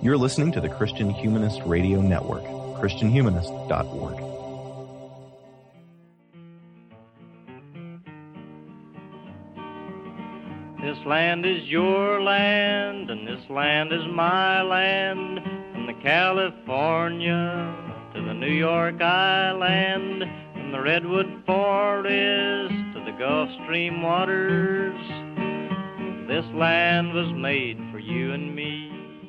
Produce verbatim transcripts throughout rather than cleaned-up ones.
You're listening to the Christian Humanist Radio Network, christian humanist dot org. This land is your land, and this land is my land, from the California to the New York Island, from the Redwood Forest to the Gulf Stream waters. This land was made for you and me.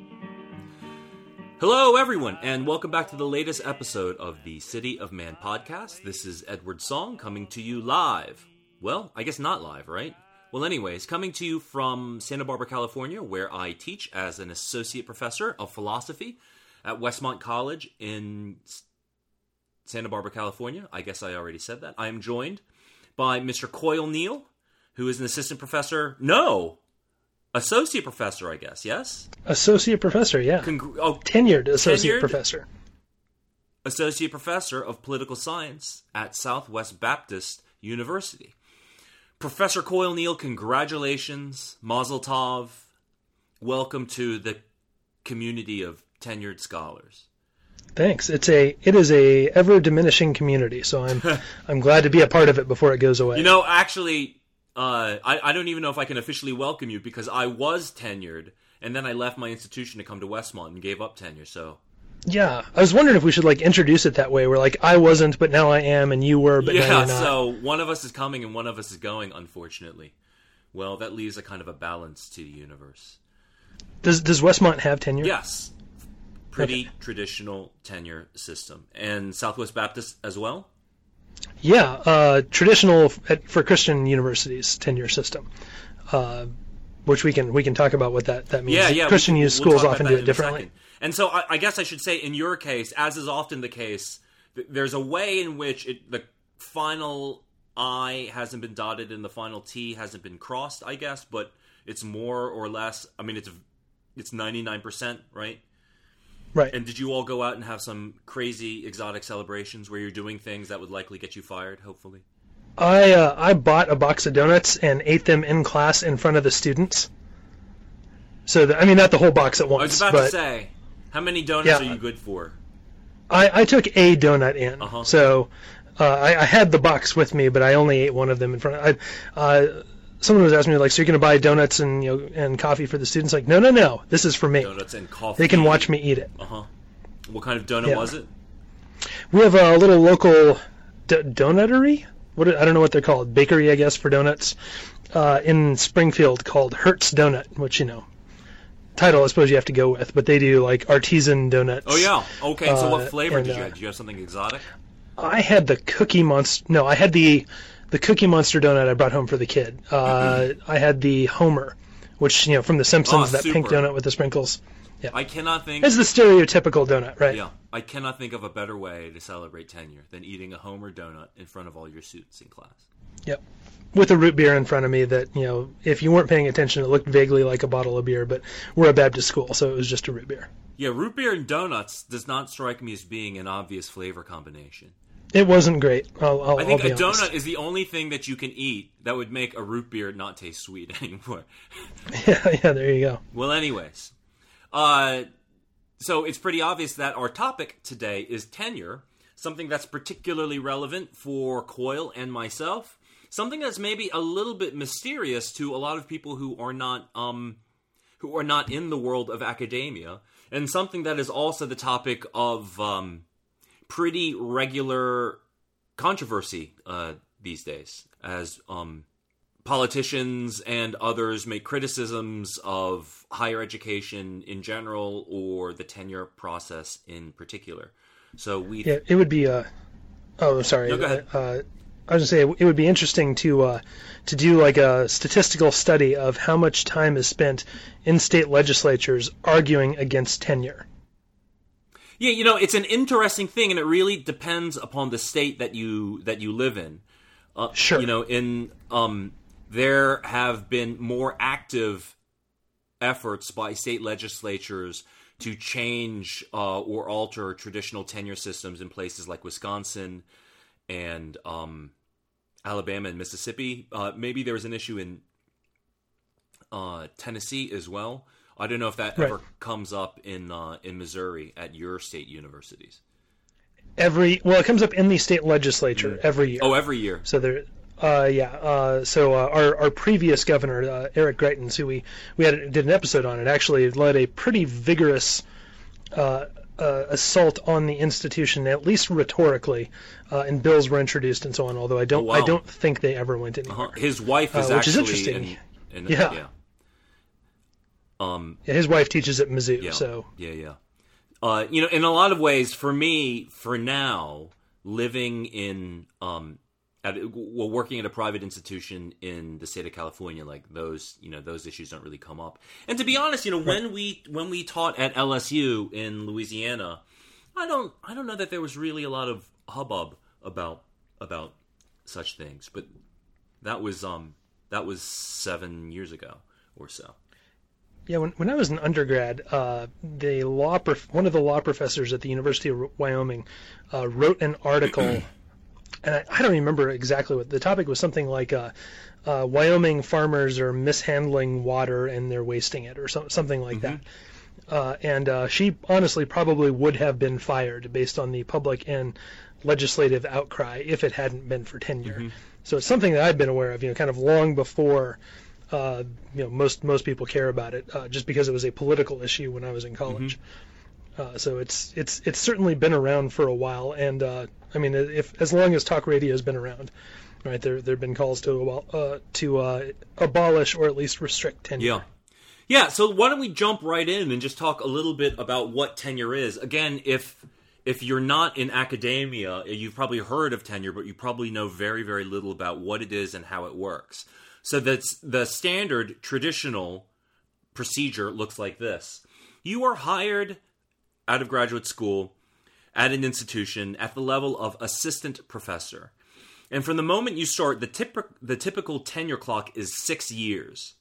Hello, everyone, and welcome back to the latest episode of the City of Man podcast. This is Edward Song coming to you live. Well, I guess not live, right? Well, anyways, coming to you from Santa Barbara, California, where I teach as an associate professor of philosophy at Westmont College in Santa Barbara, California. I guess I already said that. I am joined by Mister Coyle Neal, who is an assistant professor. No! Associate professor, I guess, yes? Associate professor, yeah. Congr- oh, tenured associate tenured professor. Associate professor of political science at Southwest Baptist University. Professor Coyle Neal, congratulations, Mazel Tov. Welcome to the community of tenured scholars. Thanks. It's a it is a ever diminishing community, so I'm I'm glad to be a part of it before it goes away. You know, actually, uh, I I don't even know if I can officially welcome you because I was tenured, and then I left my institution to come to Westmont and gave up tenure. So. Yeah, I was wondering if we should like introduce it that way, where like I wasn't, but now I am, and you were, but yeah, now you're not. So one of us is coming and one of us is going, unfortunately. Well, that leaves a kind of a balance to the universe. Does Does Westmont have tenure? Yes. Pretty okay. Traditional tenure system. And Southwest Baptist as well? Yeah, uh, traditional at, for Christian universities tenure system, uh, which we can we can talk about what that, that means. Yeah, yeah. Christian we'll, use we'll schools often do it differently. And so I, I guess I should say, in your case, as is often the case, th- there's a way in which it, the final I hasn't been dotted and the final T hasn't been crossed, I guess, but it's more or less, I mean, it's it's ninety-nine percent, right? Right. And did you all go out and have some crazy exotic celebrations where you're doing things that would likely get you fired, hopefully? I uh, I bought a box of donuts and ate them in class in front of the students. So, the, I mean, not the whole box at once. I was about but to say, how many donuts yeah, are you good for? I, I took a donut in. Uh-huh. So uh, I, I had the box with me, but I only ate one of them in front of I, uh, someone was asking me, like, so you're going to buy donuts and you know and coffee for the students? Like, no, no, no. This is for me. Donuts and coffee. They can watch me eat it. Uh-huh. What kind of donut yeah. was it? We have a little local d- donutery. What I don't know what they're called. Bakery, I guess, for donuts uh, in Springfield called Hertz Donut, which, you know, title I suppose you have to go with, but they do like artisan donuts. Oh yeah. Okay. So what uh, flavor and, did you uh, have? Did you have something exotic? I had the Cookie Monster. No, I had the the Cookie Monster donut I brought home for the kid. Uh, I had the Homer, which you know from The Simpsons, Oh, that super. pink donut with the sprinkles. Yeah. I cannot think. It's the stereotypical donut, right? Yeah. I cannot think of a better way to celebrate tenure than eating a Homer donut in front of all your students in class. Yep. With a root beer in front of me that, you know, if you weren't paying attention, it looked vaguely like a bottle of beer, but we're a Baptist school, so it was just a root beer. Yeah, root beer and donuts does not strike me as being an obvious flavor combination. It wasn't great. I'll, I'll, I think I'll be a honest. donut is the only thing that you can eat that would make a root beer not taste sweet anymore. Yeah, yeah, there you go. Well, anyways. Uh, so it's pretty obvious that our topic today is tenure, something that's particularly relevant for Coyle and myself. Something that's maybe a little bit mysterious to a lot of people who are not um, who are not in the world of academia, and something that is also the topic of um, pretty regular controversy uh, these days, as um, politicians and others make criticisms of higher education in general or the tenure process in particular. So we Yeah, it would be. Uh, oh, sorry. No, go ahead. Uh, I was going to say it would be interesting to uh, to do like a statistical study of how much time is spent in state legislatures arguing against tenure. Yeah, you know, it's an interesting thing, and it really depends upon the state that you that you live in. Uh, Sure. You know, in um, there have been more active efforts by state legislatures to change uh, or alter traditional tenure systems in places like Wisconsin and um, Alabama and Mississippi. Uh, maybe there was an issue in uh, Tennessee as well. I don't know if that Right. ever comes up in uh, in Missouri at your state universities. Every well, it comes up in the state legislature every year. Oh, every year. So there, uh, yeah. Uh, so uh, our our previous governor, uh, Eric Greitens, who we we had did an episode on it, actually led a pretty vigorous uh, uh, assault on the institution, at least rhetorically, uh, and bills were introduced and so on. Although I don't, Oh, wow. I don't think they ever went anywhere. Uh-huh. His wife is Uh, which is actually interesting. in, in Yeah. yeah. Um. Yeah, his wife teaches at Mizzou, Yeah. so Yeah. Yeah. Uh, you know, in a lot of ways, for me, for now, living in, um, at, well, working at a private institution in the state of California, like those, you know, those issues don't really come up. And to be honest, you know, when we when we taught at L S U in Louisiana, I don't I don't know that there was really a lot of hubbub about about such things. But that was um that was seven years ago or so. Yeah, when when I was an undergrad, uh, the law prof- one of the law professors at the University of Wyoming uh, wrote an article, and I, I don't remember exactly what the topic was. Something like uh, uh, Wyoming farmers are mishandling water and they're wasting it, or so, something like Mm-hmm. that. Uh, and uh, she honestly probably would have been fired based on the public and legislative outcry if it hadn't been for tenure. Mm-hmm. So it's something that I've been aware of, you know, kind of long before. Uh, you know, most most people care about it, uh, just because it was a political issue when I was in college. Mm-hmm. Uh, so it's it's it's certainly been around for a while, and uh, I mean, if as long as talk radio has been around, right? There there have been calls to uh, to uh, abolish or at least restrict tenure. Yeah. Yeah, so why don't we jump right in and just talk a little bit about what tenure is. Again, if if you're not in academia, you've probably heard of tenure, but you probably know very, very little about what it is and how it works. So that's the standard traditional procedure looks like this. You are hired out of graduate school at an institution at the level of assistant professor. And from the moment you start, the, tip- the typical tenure clock is six years.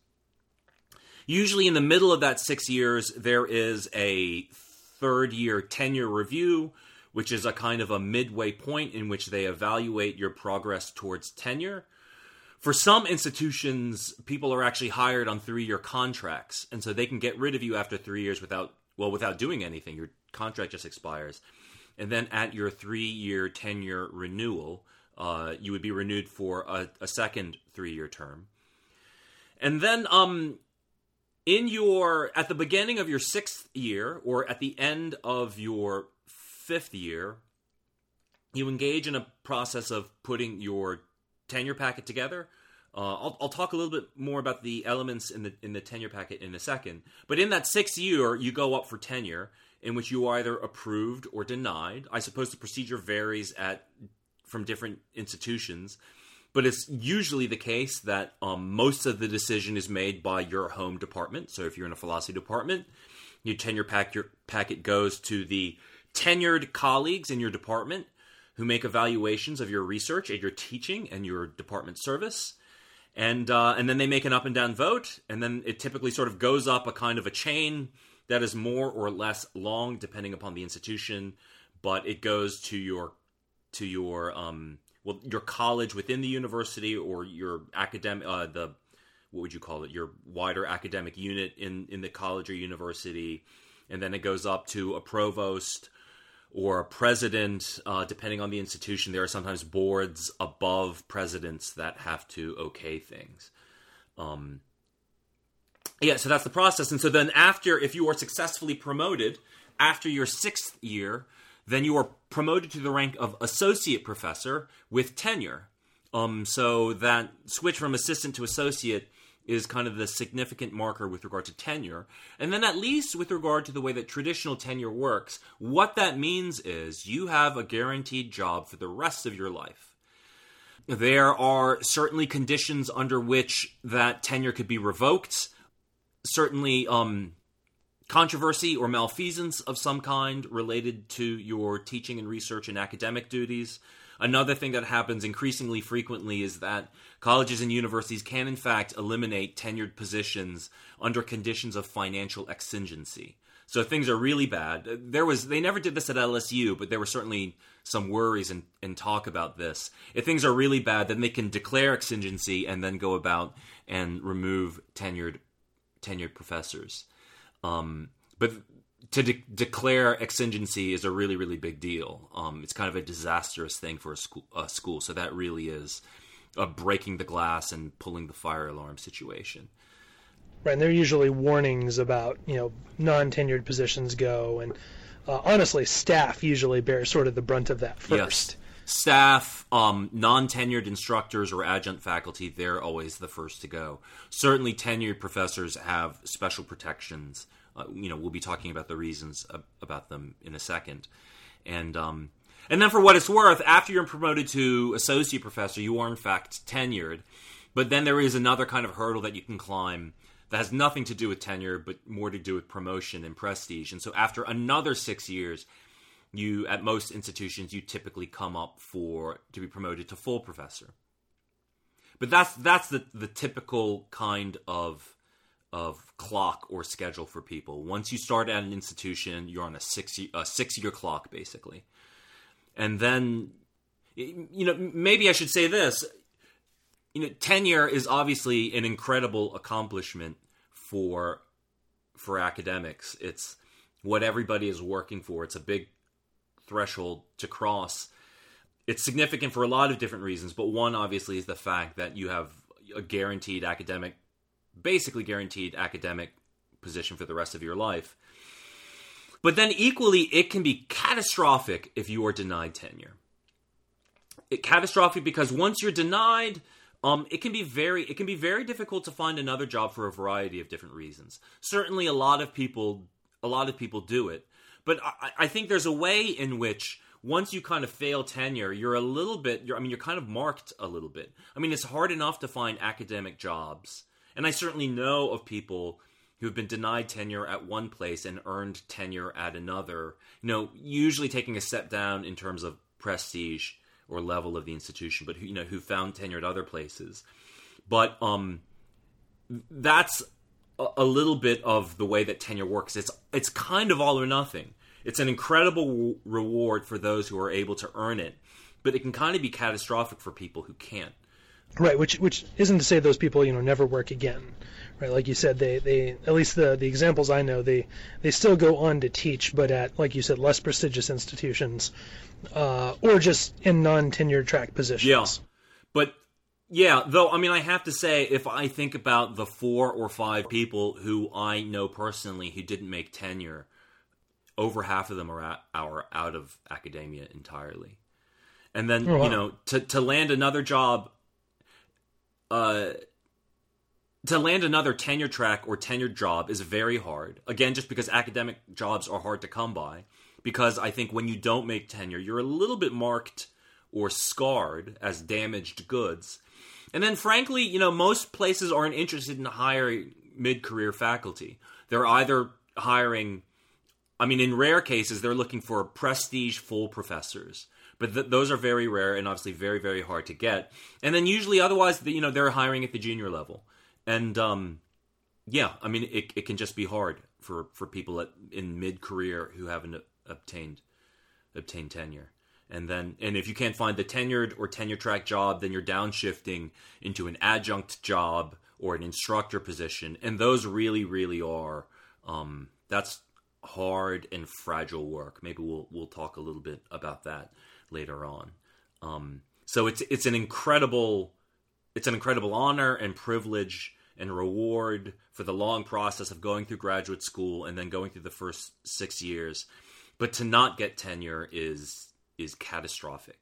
Usually in the middle of that six years, there is a third year tenure review, which is a kind of a midway point in which they evaluate your progress towards tenure. For some institutions, people are actually hired on three-year contracts, and so they can get rid of you after three years without, well, without doing anything. Your contract just expires. And then at your three-year tenure renewal, uh, you would be renewed for a, a second three-year term. And then um, in your at the beginning of your sixth year, or at the end of your fifth year, you engage in a process of putting your tenure packet together. Uh, I'll, I'll talk a little bit more about the elements in the in the tenure packet in a second. But in that sixth year, you go up for tenure, in which you are either approved or denied. I suppose the procedure varies at from different institutions, but it's usually the case that um, most of the decision is made by your home department. So if you're in a philosophy department, your tenure pack, your packet goes to the tenured colleagues in your department, who make evaluations of your research and your teaching and your department service. And uh, and then they make an up and down vote, and then it typically sort of goes up a kind of a chain that is more or less long, depending upon the institution, but it goes to your to your um well your college within the university, or your academic uh, the what would you call it your wider academic unit in in the college or university, and then it goes up to a provost or a president, uh, depending on the institution. There are sometimes boards above presidents that have to okay things. Um, yeah, so that's the process. And so then after, if you are successfully promoted, after your sixth year, then you are promoted to the rank of associate professor with tenure. Um, so that switch from assistant to associate is kind of the significant marker with regard to tenure. And then at least with regard to the way that traditional tenure works, what that means is you have a guaranteed job for the rest of your life. There are certainly conditions under which that tenure could be revoked. Certainly um, controversy or malfeasance of some kind related to your teaching and research and academic duties. Another thing that happens increasingly frequently is that colleges and universities can, in fact, eliminate tenured positions under conditions of financial exigency. So if things are really bad, there was they never did this at L S U, but there were certainly some worries and, and talk about this. If things are really bad, then they can declare exigency and then go about and remove tenured tenured professors. Um, but to de- declare exigency is a really, really big deal. Um, it's kind of a disastrous thing for a school, a school. So that really is a breaking the glass and pulling the fire alarm situation. Right, and there are usually warnings about, you know, non-tenured positions go, and uh, honestly, staff usually bear sort of the brunt of that first. Yes. Staff, um, non-tenured instructors or adjunct faculty, they're always the first to go. Certainly tenured professors have special protections. Uh, you know, we'll be talking about the reasons uh, about them in a second. And um, and then for what it's worth, after you're promoted to associate professor, you are in fact tenured. But then there is another kind of hurdle that you can climb that has nothing to do with tenure, but more to do with promotion and prestige. And so after another six years, you, at most institutions, you typically come up for to be promoted to full professor. But that's that's the, the typical kind of of clock or schedule for people. Once you start at an institution, you're on a six a six year clock basically, and then you know maybe I should say this. You know, tenure is obviously an incredible accomplishment for for academics. It's what everybody is working for. It's a big threshold to cross. It's significant for a lot of different reasons, but one obviously is the fact that you have a guaranteed academic, basically guaranteed academic position for the rest of your life. But then equally, it can be catastrophic if you are denied tenure. It catastrophic because once you're denied, um, it can be very it can be very difficult to find another job for a variety of different reasons. Certainly, a lot of people a lot of people do it. But I, I think there's a way in which once you kind of fail tenure, you're a little bit, you're, I mean, you're kind of marked a little bit. I mean, it's hard enough to find academic jobs. And I certainly know of people who have been denied tenure at one place and earned tenure at another, you know, usually taking a step down in terms of prestige or level of the institution, but who, you know, who found tenure at other places. But um, that's a, a little bit of the way that tenure works. It's it's kind of all or nothing. It's an incredible reward for those who are able to earn it, but it can kind of be catastrophic for people who can't. Right, which which isn't to say those people, you know, never work again. Right, like you said, they, they at least the, the examples I know, they, they still go on to teach, but at, like you said, less prestigious institutions, uh, or just in non-tenured track positions. Yeah, but yeah, though, I mean, I have to say, if I think about the four or five people who I know personally who didn't make tenure, over half of them are, at, are out of academia entirely. And then, oh, wow. you know, to, to land another job, uh, to land another tenure track or tenured job is very hard. Again, just because academic jobs are hard to come by. Because I think when you don't make tenure, you're a little bit marked or scarred as damaged goods. And then, frankly, you know, most places aren't interested in hiring mid-career faculty. They're either hiring... I mean, in rare cases, they're looking for prestige full professors, but th- those are very rare and obviously very, very hard to get. And then usually, otherwise, you know, they're hiring at the junior level, and um, yeah, I mean, it it can just be hard for, for people at, in mid career who haven't obtained obtained tenure. And then, and if you can't find the tenured or tenure track job, then you're downshifting into an adjunct job or an instructor position, and those really, really are um, that's. hard and fragile work. Maybe we'll we'll talk a little bit about that later on. Um, so it's it's an incredible it's an incredible honor and privilege and reward for the long process of going through graduate school and then going through the first six years. But to not get tenure is is catastrophic.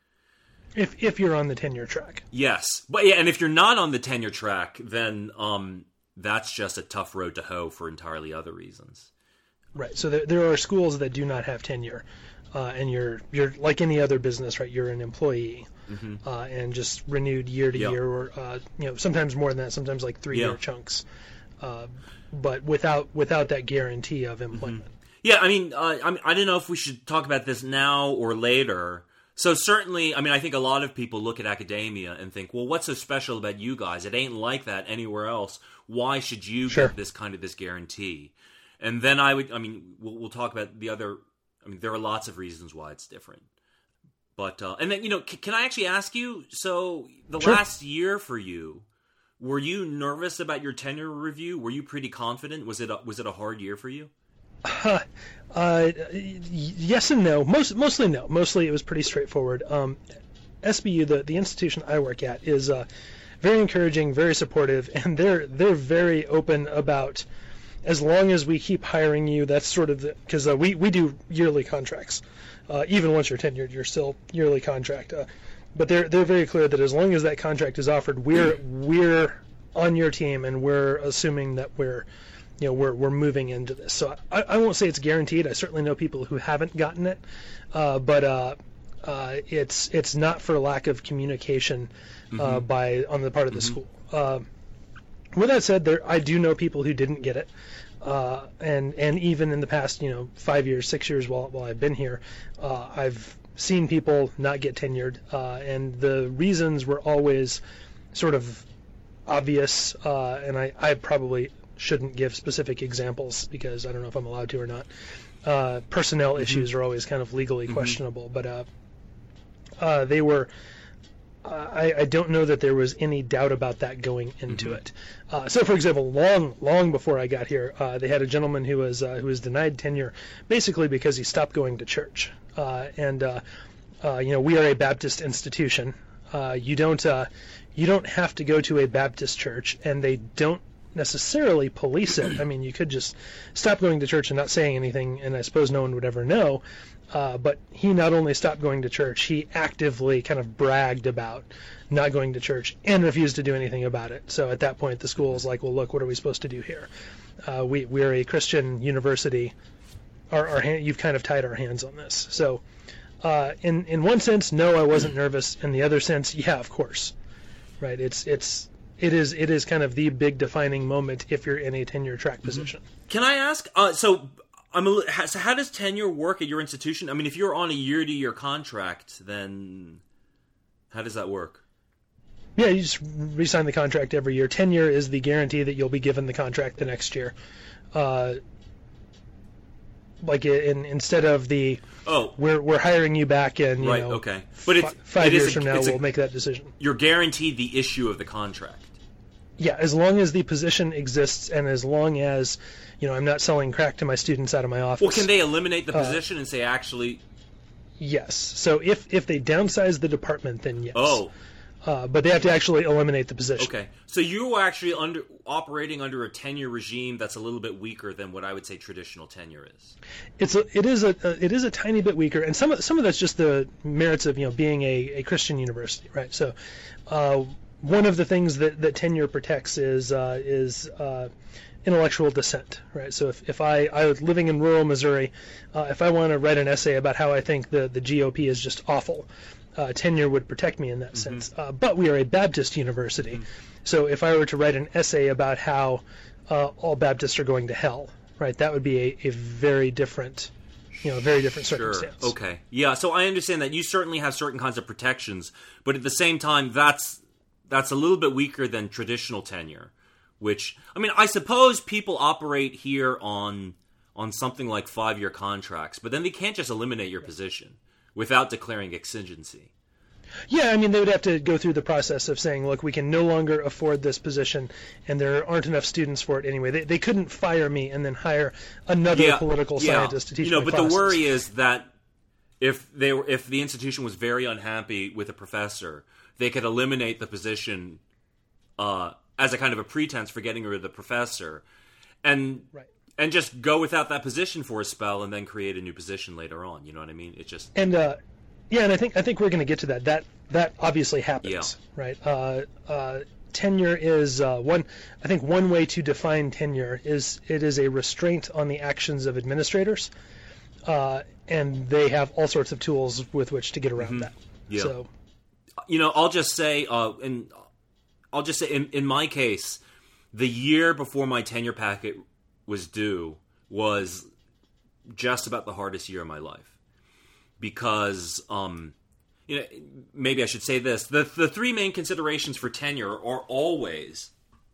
If if you're on the tenure track. Yes, but yeah, and if you're not on the tenure track, then um, that's just a tough road to hoe for entirely other reasons. Right. So there, there are schools that do not have tenure, uh, and you're you're like any other business, right? You're an employee, mm-hmm. uh, and just renewed year to yep. year, or uh, you know, sometimes more than that, sometimes like three yep. year chunks, uh, but without without that guarantee of employment. Mm-hmm. Yeah, I mean, uh, I mean, I don't know if we should talk about this now or later. So certainly, I mean, I think a lot of people look at academia and think, well, what's so special about you guys? It ain't like that anywhere else. Why should you sure. get this kind of this guarantee? And then I would, I mean, we'll, we'll talk about the other, I mean, there are lots of reasons why it's different. But, uh, and then, you know, c- can I actually ask you, so the sure. last year for you, Were you nervous about your tenure review? Were you pretty confident? Was it a, was it a hard year for you? Uh, uh, yes and no. Most mostly no. Mostly it was pretty straightforward. Um, S B U, the the institution I work at, is uh, very encouraging, very supportive, and they're they're very open about, as long as we keep hiring you, that's sort of the, because uh, we we do yearly contracts. Uh, even once you're tenured, you're still yearly contract. Uh, but they're they're very clear that as long as that contract is offered, we're we're on your team, and we're assuming that we're you know we're we're moving into this. So I, I won't say it's guaranteed. I certainly know people who haven't gotten it, uh, but uh, uh, it's it's not for lack of communication uh, mm-hmm. by on the part of the mm-hmm. school. Uh, with that said, there I do know people who didn't get it. Uh, and and even in the past, you know, five years, six years while while I've been here, uh, I've seen people not get tenured, uh, and the reasons were always sort of obvious. Uh, and I, I probably shouldn't give specific examples because I don't know if I'm allowed to or not. Uh, personnel mm-hmm. issues are always kind of legally mm-hmm. questionable, but uh, uh, they were. I, I don't know that there was any doubt about that going into mm-hmm. it. Uh, so, for example, long, long before I got here, uh, they had a gentleman who was uh, who was denied tenure, basically because he stopped going to church. Uh, and uh, uh, you know, we are a Baptist institution. Uh, you don't uh, you don't have to go to a Baptist church, and they don't necessarily police it. I mean, you could just stop going to church and not saying anything, and I suppose no one would ever know. Uh, but he not only stopped going to church, he actively kind of bragged about not going to church and refused to do anything about it. So at that point, the school was like, well, look, what are we supposed to do here? Uh, we, we're a Christian university. Our, our hand, you've kind of tied our hands on this. So uh, in, in one sense, no, I wasn't nervous. In the other sense, yeah, of course. Right? It's it's it is it is kind of the big defining moment if you're in a tenure track position. Can I ask, uh, so... I'm a, so how does tenure work at your institution? I mean, if you're on a year-to-year contract, then how does that work? Yeah, you just re-sign the contract every year. Tenure is the guarantee that you'll be given the contract the next year. Uh, like in, instead of the oh we're we're hiring you back in you right know okay, but it's, f- five it years a, from now a, we'll make that decision. You're guaranteed the issue of the contract. Yeah, as long as the position exists, and as long as you know I'm not selling crack to my students out of my office. Well, can they eliminate the uh, position and say actually? Yes. So if if they downsize the department, then yes. Oh. Uh, but they have to actually eliminate the position. Okay. So you're actually under operating under a tenure regime that's a little bit weaker than what I would say traditional tenure is. It's a, it is a, a it is a tiny bit weaker, and some of some of that's just the merits of you know being a, a Christian university, right? So. Uh, One of the things that, that tenure protects is uh, is uh, intellectual dissent, right? So if, if I, I was living in rural Missouri, uh, if I want to write an essay about how I think the, the G O P is just awful, uh, tenure would protect me in that mm-hmm. sense. Uh, but we are a Baptist university, mm-hmm. so if I were to write an essay about how uh, all Baptists are going to hell, right, that would be a, a very different... You know, very different circumstance. Sure. Okay. Yeah, so I understand that you certainly have certain kinds of protections, but at the same time, that's that's a little bit weaker than traditional tenure, which, I mean, I suppose people operate here on on something like five-year contracts, but then they can't just eliminate your position without declaring exigency. Yeah, I mean, they would have to go through the process of saying, look, we can no longer afford this position, and there aren't enough students for it anyway. They they couldn't fire me and then hire another yeah, political yeah. scientist to teach you know, my but classes. The worry is that if they were, if the institution was very unhappy with a professor, they could eliminate the position uh, as a kind of a pretense for getting rid of the professor, and right. and just go without that position for a spell, and then create a new position later on. You know what I mean? It just and. Uh, Yeah, and I think I think we're going to get to that. That that obviously happens, yeah. right? Uh, uh, tenure is uh, one. I think one way to define tenure is it is a restraint on the actions of administrators, uh, and they have all sorts of tools with which to get around mm-hmm. that. Yeah. So, you know, I'll just say, uh, and I'll just say, in in my case, the year before my tenure packet was due was just about the hardest year of my life. Because, um, you know, maybe I should say this. The the three main considerations for tenure are always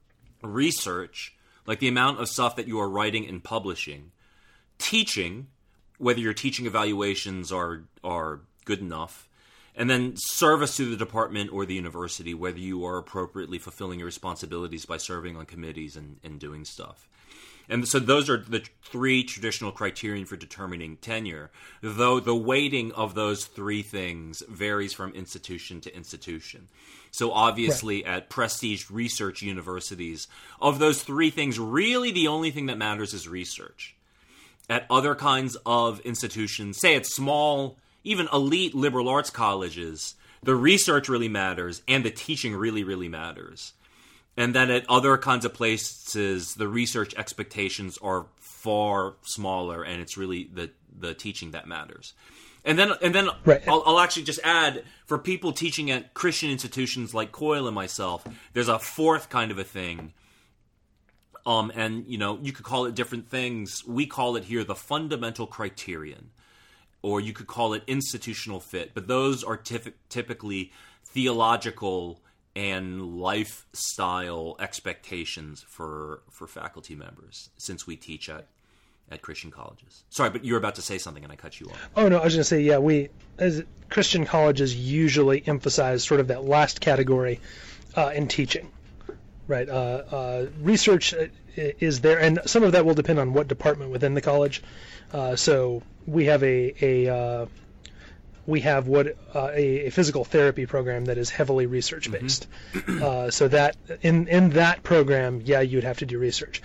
research, like the amount of stuff that you are writing and publishing, teaching, whether your teaching evaluations are are good enough, And then service to the department or the university, whether you are appropriately fulfilling your responsibilities by serving on committees and, and doing stuff. And so those are the three traditional criterion for determining tenure, though the weighting of those three things varies from institution to institution. So obviously right. at prestige research universities, of those three things, really the only thing that matters is research. At other kinds of institutions, say at small, even elite liberal arts colleges, the research really matters and the teaching really, really matters. And then at other kinds of places, the research expectations are far smaller, and it's really the, the teaching that matters. And then, and then right. I'll, I'll actually just add, for people teaching at Christian institutions like Coyle and myself, there's a fourth kind of a thing. Um, and, you know, you could call it different things. We call it here the fundamental criterion, or you could call it institutional fit. But those are typ- typically theological and lifestyle expectations for for faculty members, since we teach at, at Christian colleges. Sorry, but you were about to say something and I cut you off. Oh, no, I was going to say, yeah, we, as Christian colleges usually emphasize sort of that last category uh, in teaching, right? Uh, uh, research is there, and some of that will depend on what department within the college. Uh, so we have a, a uh, we have what uh, a, a physical therapy program that is heavily research based. Mm-hmm. Uh, so that in in that program, yeah, you'd have to do research.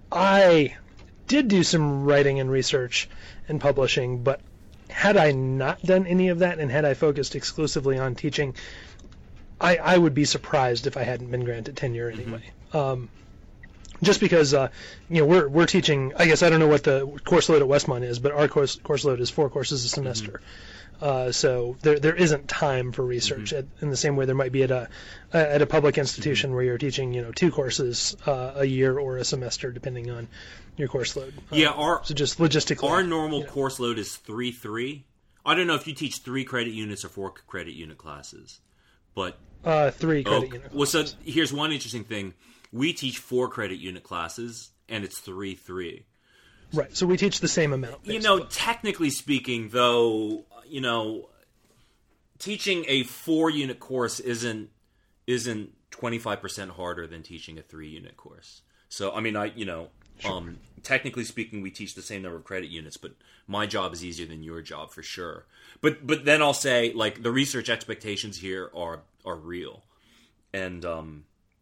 I did do some writing and research and publishing, but had I not done any of that and had I focused exclusively on teaching, I, I would be surprised if I hadn't been granted tenure anyway. Mm-hmm. Um, just because uh, you know we're we're teaching. I guess I don't know what the course load at Westmont is, but our course course load is four courses a semester. Mm-hmm. Uh, so there there isn't time for research mm-hmm. at, in the same way there might be at a at a public institution mm-hmm. where you're teaching you know two courses uh, a year or a semester depending on your course load. Yeah, um, our so just logistically, our normal you know. course load is three three. I don't know if you teach three credit units or four credit unit classes, but uh, three credit oh, unit. Well, classes. so here's one interesting thing: we teach four credit unit classes, and it's three three. Right. So we teach the same amount. Basically. You know, technically speaking, though, you know. Teaching a four-unit course isn't isn't twenty-five percent harder than teaching a three-unit course. So, I mean, I you know, sure. um, technically speaking, we teach the same number of credit units, but my job is easier than your job for sure. But but then I'll say, like, the research expectations here are are real, and um,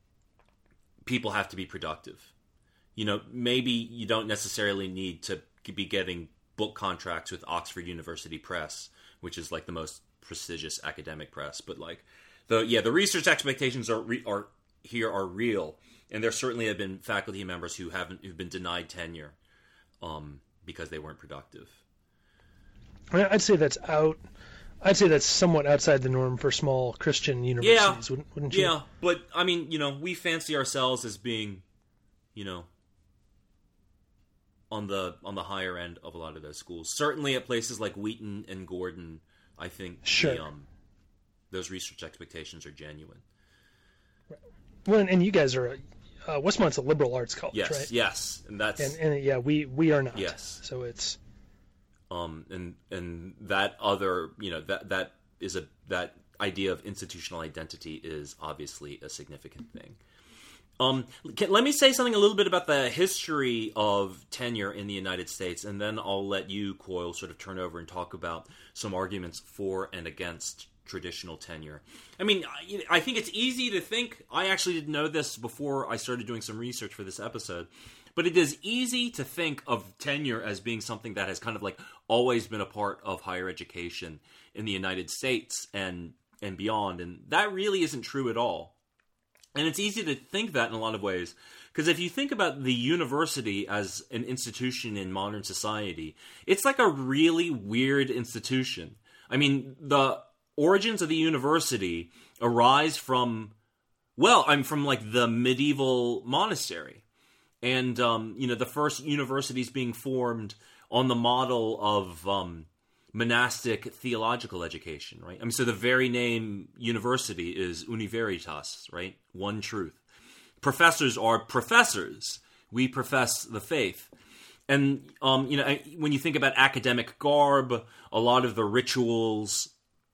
people have to be productive. You know, maybe you don't necessarily need to be getting book contracts with Oxford University Press, which is like the most prestigious academic press, but like the yeah the research expectations are re, are here are real, and there certainly have been faculty members who haven't who've been denied tenure um because they weren't productive. I mean, I'd say that's out I'd say that's somewhat outside the norm for small Christian universities, yeah, wouldn't, wouldn't you? Yeah, but I mean, you know, we fancy ourselves as being, you know, on the on the higher end of a lot of those schools. Certainly at places like Wheaton and Gordon, I think sure. the, um, those research expectations are genuine. Right. Well, and you guys are, uh, Westmont's a liberal arts college, yes, right? Yes, and that's and, and yeah, we, we are not. Yes, so it's um, and and that other, you know, that that is a that idea of institutional identity is obviously a significant thing. Um, can, let me say something a little bit about the history of tenure in the United States, and then I'll let you, Coyle, sort of turn over and talk about some arguments for and against traditional tenure. I mean, I, I think it's easy to think, I actually didn't know this before I started doing some research for this episode, but it is easy to think of tenure as being something that has kind of like always been a part of higher education in the United States and, and beyond, and that really isn't true at all. And it's easy to think that in a lot of ways, because if you think about the university as an institution in modern society, it's like a really weird institution. I mean, the origins of the university arise from, well, I'm from like the medieval monastery. And, um, you know, the first universities being formed on the model of um, monastic theological education, right? I mean, so the very name university is Universitas, right? One truth. Professors are professors. We profess the faith. And, um, you know, when you think about academic garb, a lot of the rituals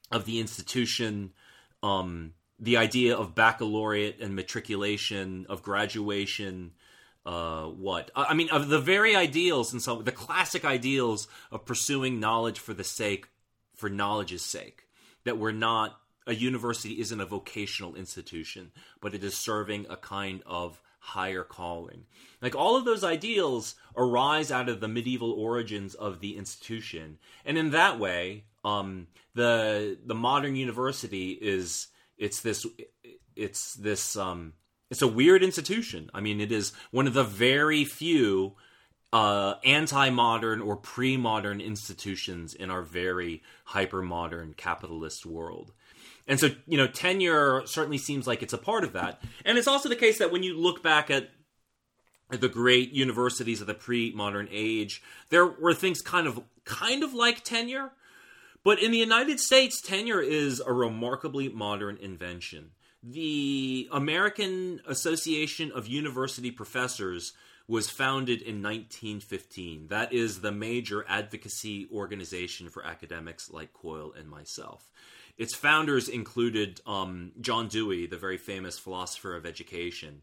of the institution, um, the idea of baccalaureate and matriculation, of graduation, uh, what? I mean, of the very ideals and so the classic ideals of pursuing knowledge for the sake, for knowledge's sake, that we're not, a university isn't a vocational institution, but it is serving a kind of higher calling. Like, all of those ideals arise out of the medieval origins of the institution. And in that way, um, the the modern university is, it's this, it's this, um, it's a weird institution. I mean, it is one of the very few uh, anti-modern or pre-modern institutions in our very hyper-modern capitalist world. And so, you know, tenure certainly seems like it's a part of that. And it's also the case that when you look back at the great universities of the pre-modern age, there were things kind of kind of like tenure. But in the United States, tenure is a remarkably modern invention. The American Association of University Professors was founded in nineteen fifteen. That is the major advocacy organization for academics like Coyle and myself. Its founders included um, John Dewey, the very famous philosopher of education.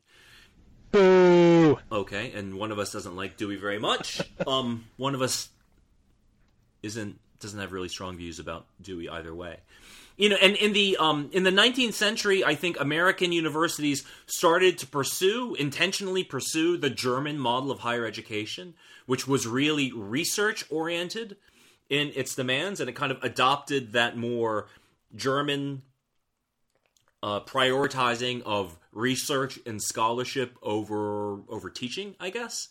Boo! Okay, and one of us doesn't like Dewey very much. Um, one of us isn't doesn't have really strong views about Dewey either way. You know, and in the um, in the nineteenth century, I think American universities started to pursue, intentionally pursue, the German model of higher education, which was really research-oriented in its demands, and it kind of adopted that more German uh, prioritizing of research and scholarship over over teaching, I guess.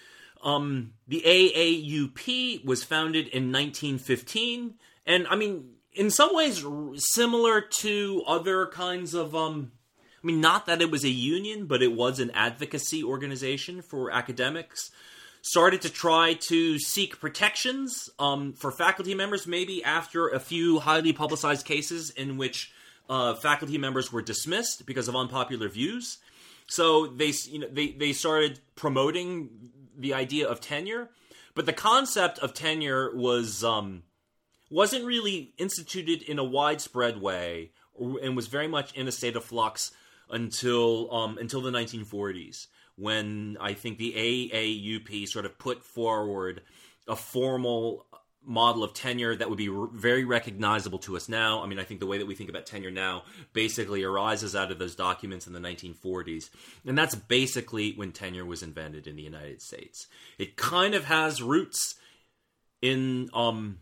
Um, the A A U P was founded in nineteen fifteen, and I mean, in some ways similar to other kinds of, um, I mean, not that it was a union, but it was an advocacy organization for academics. Started to try to seek protections um, for faculty members, maybe after a few highly publicized cases in which uh, faculty members were dismissed because of unpopular views. So they, you know, they they started promoting the idea of tenure, but the concept of tenure was um, wasn't really instituted in a widespread way, and was very much in a state of flux until um, until the nineteen forties. When I think the A A U P sort of put forward a formal model of tenure that would be re- very recognizable to us now. I mean, I think the way that we think about tenure now basically arises out of those documents in the nineteen forties. And that's basically when tenure was invented in the United States. It kind of has roots in um,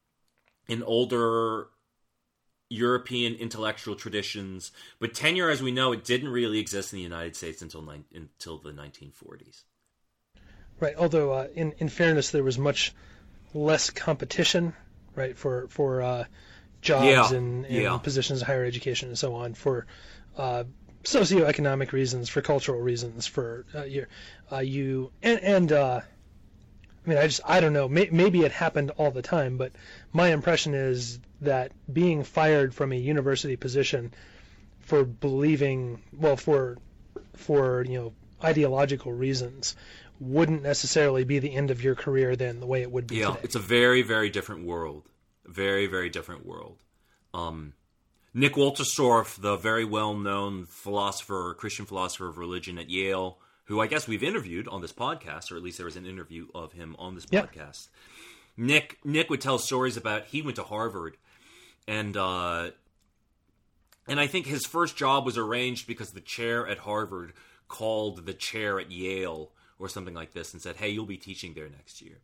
in older European intellectual traditions, but tenure, as we know, it didn't really exist in the United States until ni- until the nineteen forties. Right. Although, uh, in in fairness, there was much less competition, right, for for uh, jobs yeah. and, and yeah. positions in higher education and so on, for uh, socioeconomic reasons, for cultural reasons, for uh, your, uh, you and and. Uh, I mean, I just, I don't know, May, maybe it happened all the time, but my impression is that being fired from a university position for believing, well, for, for, you know, ideological reasons wouldn't necessarily be the end of your career then the way it would be yeah, today. It's a very, very different world. Very, very different world. Um, Nick Wolterstorff, the very well-known philosopher, Christian philosopher of religion at Yale, who I guess we've interviewed on this podcast, or at least there was an interview of him on this yeah. podcast. Nick Nick would tell stories about, he went to Harvard, and uh, and I think his first job was arranged because the chair at Harvard called the chair at Yale or something like this and said, "Hey, you'll be teaching there next year."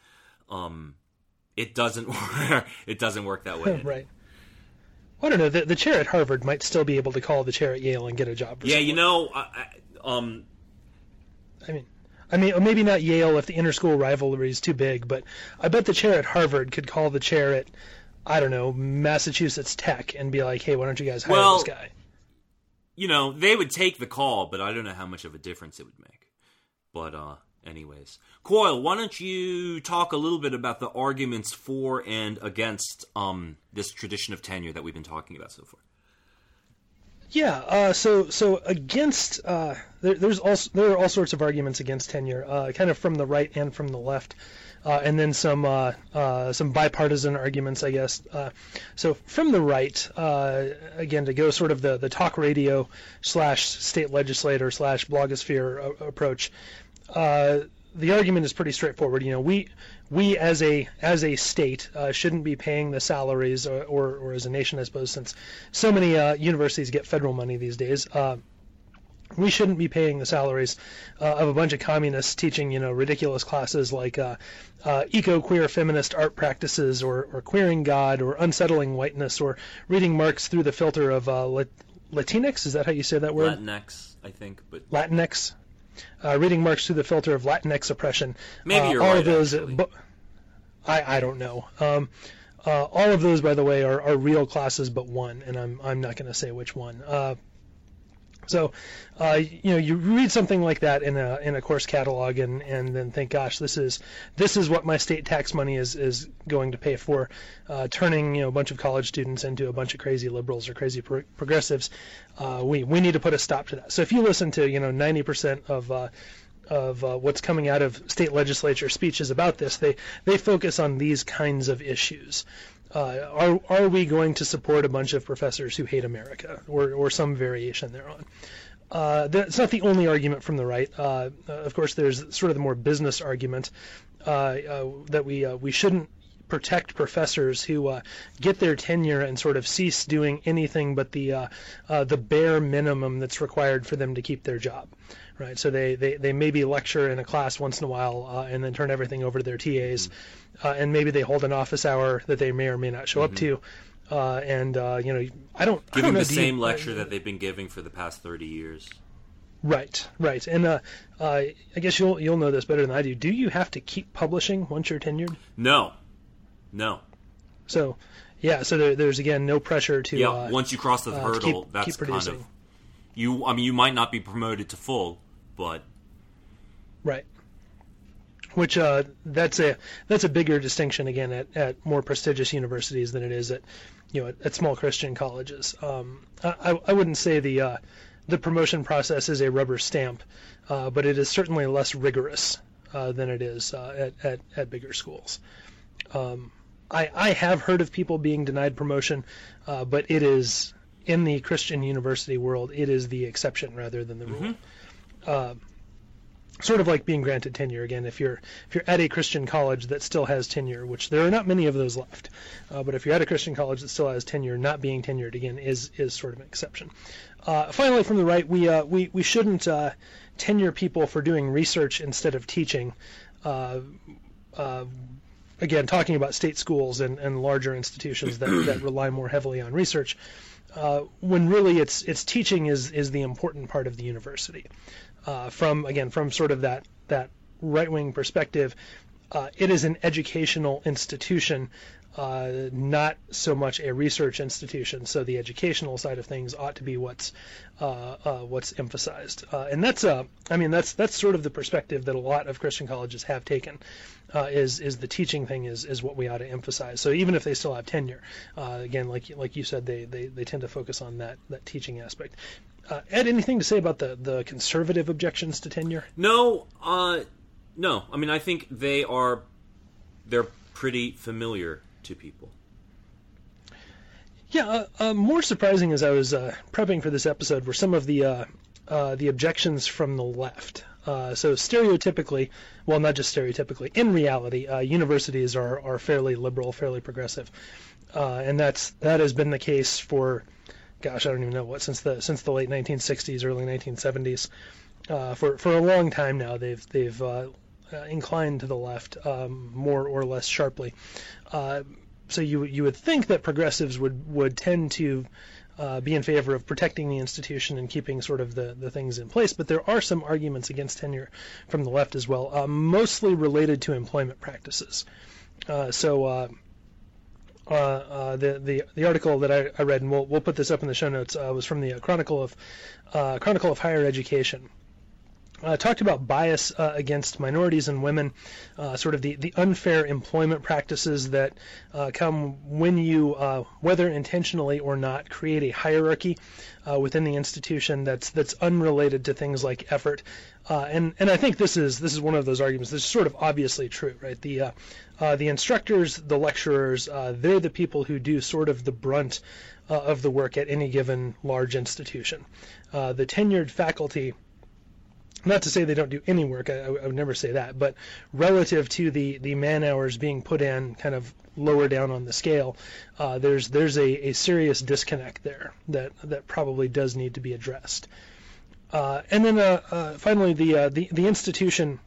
Um, it doesn't work. It doesn't work that way. Right. Well, I don't know. The, the chair at Harvard might still be able to call the chair at Yale and get a job. For yeah, someone. you know, I, I, um. I mean, I mean, or maybe not Yale if the inter-school rivalry is too big, but I bet the chair at Harvard could call the chair at, I don't know, Massachusetts Tech and be like, "Hey, why don't you guys hire well, this guy?" You know, they would take the call, but I don't know how much of a difference it would make. But, uh, anyways. Coyle, why don't you talk a little bit about the arguments for and against um, this tradition of tenure that we've been talking about so far? Yeah, uh, so so against uh, there, there's also there are all sorts of arguments against tenure, uh, kind of from the right and from the left, uh, and then some uh, uh, some bipartisan arguments, I guess. Uh, so from the right, uh, again, to go sort of the, the talk radio slash state legislator slash blogosphere a- approach, uh, the argument is pretty straightforward. You know, we we as a as a state uh, shouldn't be paying the salaries, or, or, or as a nation, I suppose, since so many uh, universities get federal money these days. Uh, we shouldn't be paying the salaries uh, of a bunch of communists teaching, you know, ridiculous classes like uh, uh, eco-queer feminist art practices, or, or queering God, or unsettling whiteness, or reading Marx through the filter of uh, Lat- Latinx. Is that how you say that word? Latinx, I think, but Latinx. Uh, reading Marx through the filter of Latinx oppression. Maybe uh, you're all right, of those, actually. bu- I I don't know. Um, uh, all of those, by the way, are, are real classes, but one, and I'm I'm not going to say which one. Uh, so, uh, you know, you read something like that in a in a course catalog, and, and then think, gosh, this is this is what my state tax money is is going to pay for, uh, turning you know a bunch of college students into a bunch of crazy liberals or crazy pro- progressives. Uh, we we need to put a stop to that. So if you listen to you know ninety percent of uh, of uh, what's coming out of state legislature speeches about this, they they focus on these kinds of issues. Uh, are are we going to support a bunch of professors who hate America, or or some variation thereon? Uh, that's not the only argument from the right. Uh, uh, of course, there's sort of the more business argument uh, uh, that we uh, we shouldn't protect professors who uh, get their tenure and sort of cease doing anything but the uh, uh, the bare minimum that's required for them to keep their job. Right, so they, they, they maybe lecture in a class once in a while uh, and then turn everything over to their T As, mm-hmm. uh, and maybe they hold an office hour that they may or may not show mm-hmm. up to, uh, and uh, you know I don't giving I don't know, the same you, lecture uh, that they've been giving for the past thirty years. Right, right, and uh, uh, I guess you'll you'll know this better than I do. Do you have to keep publishing once you're tenured? No, no. So, yeah, so there, there's again no pressure to yeah. Uh, once you cross the uh, hurdle, keep, that's keep kind of you. I mean, you might not be promoted to full. But right, which uh, that's a that's a bigger distinction again at, at more prestigious universities than it is at you know at, at small Christian colleges. Um, I, I wouldn't say the uh, the promotion process is a rubber stamp, uh, but it is certainly less rigorous uh, than it is uh, at, at at bigger schools. Um, I I have heard of people being denied promotion, uh, but it is in the Christian university world, it is the exception rather than the rule. Mm-hmm. Uh, sort of like being granted tenure again. If you're if you're at a Christian college that still has tenure, which there are not many of those left, uh, but if you're at a Christian college that still has tenure, not being tenured again is is sort of an exception. Uh, finally, from the right, we uh, we we shouldn't uh, tenure people for doing research instead of teaching. Uh, uh, again, talking about state schools and, and larger institutions that, that rely more heavily on research. Uh, when really it's it's teaching is is the important part of the university. Uh, from again from sort of that that right wing perspective, uh, it is an educational institution, uh, not so much a research institution. So the educational side of things ought to be what's uh, uh, what's emphasized, uh, and that's uh, I mean that's that's sort of the perspective that a lot of Christian colleges have taken. Uh, is is the teaching thing is, is what we ought to emphasize. So even if they still have tenure, uh, again, like like you said, they, they, they tend to focus on that, that teaching aspect. Uh, Ed, anything to say about the, the conservative objections to tenure? No, uh, no. I mean, I think they are they're pretty familiar to people. Yeah, uh, uh, more surprising as I was uh, prepping for this episode were some of the uh, uh, the objections from the left. Uh, so stereotypically, well, not just stereotypically, in reality, uh, universities are, are fairly liberal, fairly progressive, uh, and that's that has been the case for, gosh, I don't even know what since the since the late nineteen sixties, early nineteen seventies. Uh, for for a long time now, they've they've uh, uh, inclined to the left um, more or less sharply. Uh, so you you would think that progressives would would tend to Uh, be in favor of protecting the institution and keeping sort of the, the things in place, but there are some arguments against tenure from the left as well, uh, mostly related to employment practices. Uh, so uh, uh, uh, the, the the article that I, I read, and we'll we'll put this up in the show notes, uh, was from the Chronicle of uh, Chronicle of Higher Education, Uh, talked about bias uh, against minorities and women, uh, sort of the, the unfair employment practices that uh, come when you, uh, whether intentionally or not, create a hierarchy uh, within the institution that's that's unrelated to things like effort. Uh, and and I think this is this is one of those arguments that's sort of obviously true, right? The uh, uh, the instructors, the lecturers, uh, they're the people who do sort of the brunt uh, of the work at any given large institution. Uh, the tenured faculty. Not to say they don't do any work, I, I would never say that, but relative to the, the man hours being put in kind of lower down on the scale, uh, there's there's a, a serious disconnect there that, that probably does need to be addressed. Uh, and then uh, uh, finally, the, uh, the the institution,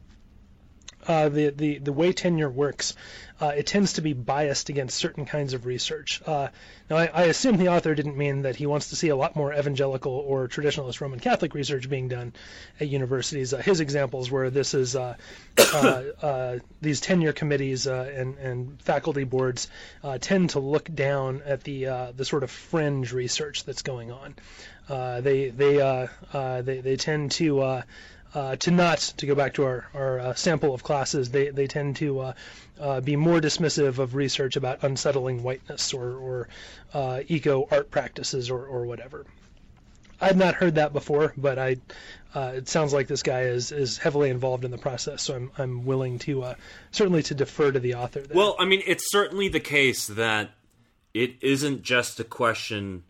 uh, the, the, the way tenure works, uh, it tends to be biased against certain kinds of research. Uh, now, I, I assume the author didn't mean that he wants to see a lot more evangelical or traditionalist Roman Catholic research being done at universities. Uh, his examples were this is uh, uh, uh, these tenure committees uh, and, and faculty boards uh, tend to look down at the uh, the sort of fringe research that's going on. Uh, they they, uh, uh, they they tend to uh, uh, to not to go back to our our uh, sample of classes. They they tend to uh, uh, be more dismissive of research about unsettling whiteness or or uh, eco art practices or or whatever. I've not heard that before, but I uh, it sounds like this guy is is heavily involved in the process. So I'm I'm willing to uh, certainly to defer to the author there. Well, I mean, it's certainly the case that it isn't just a question.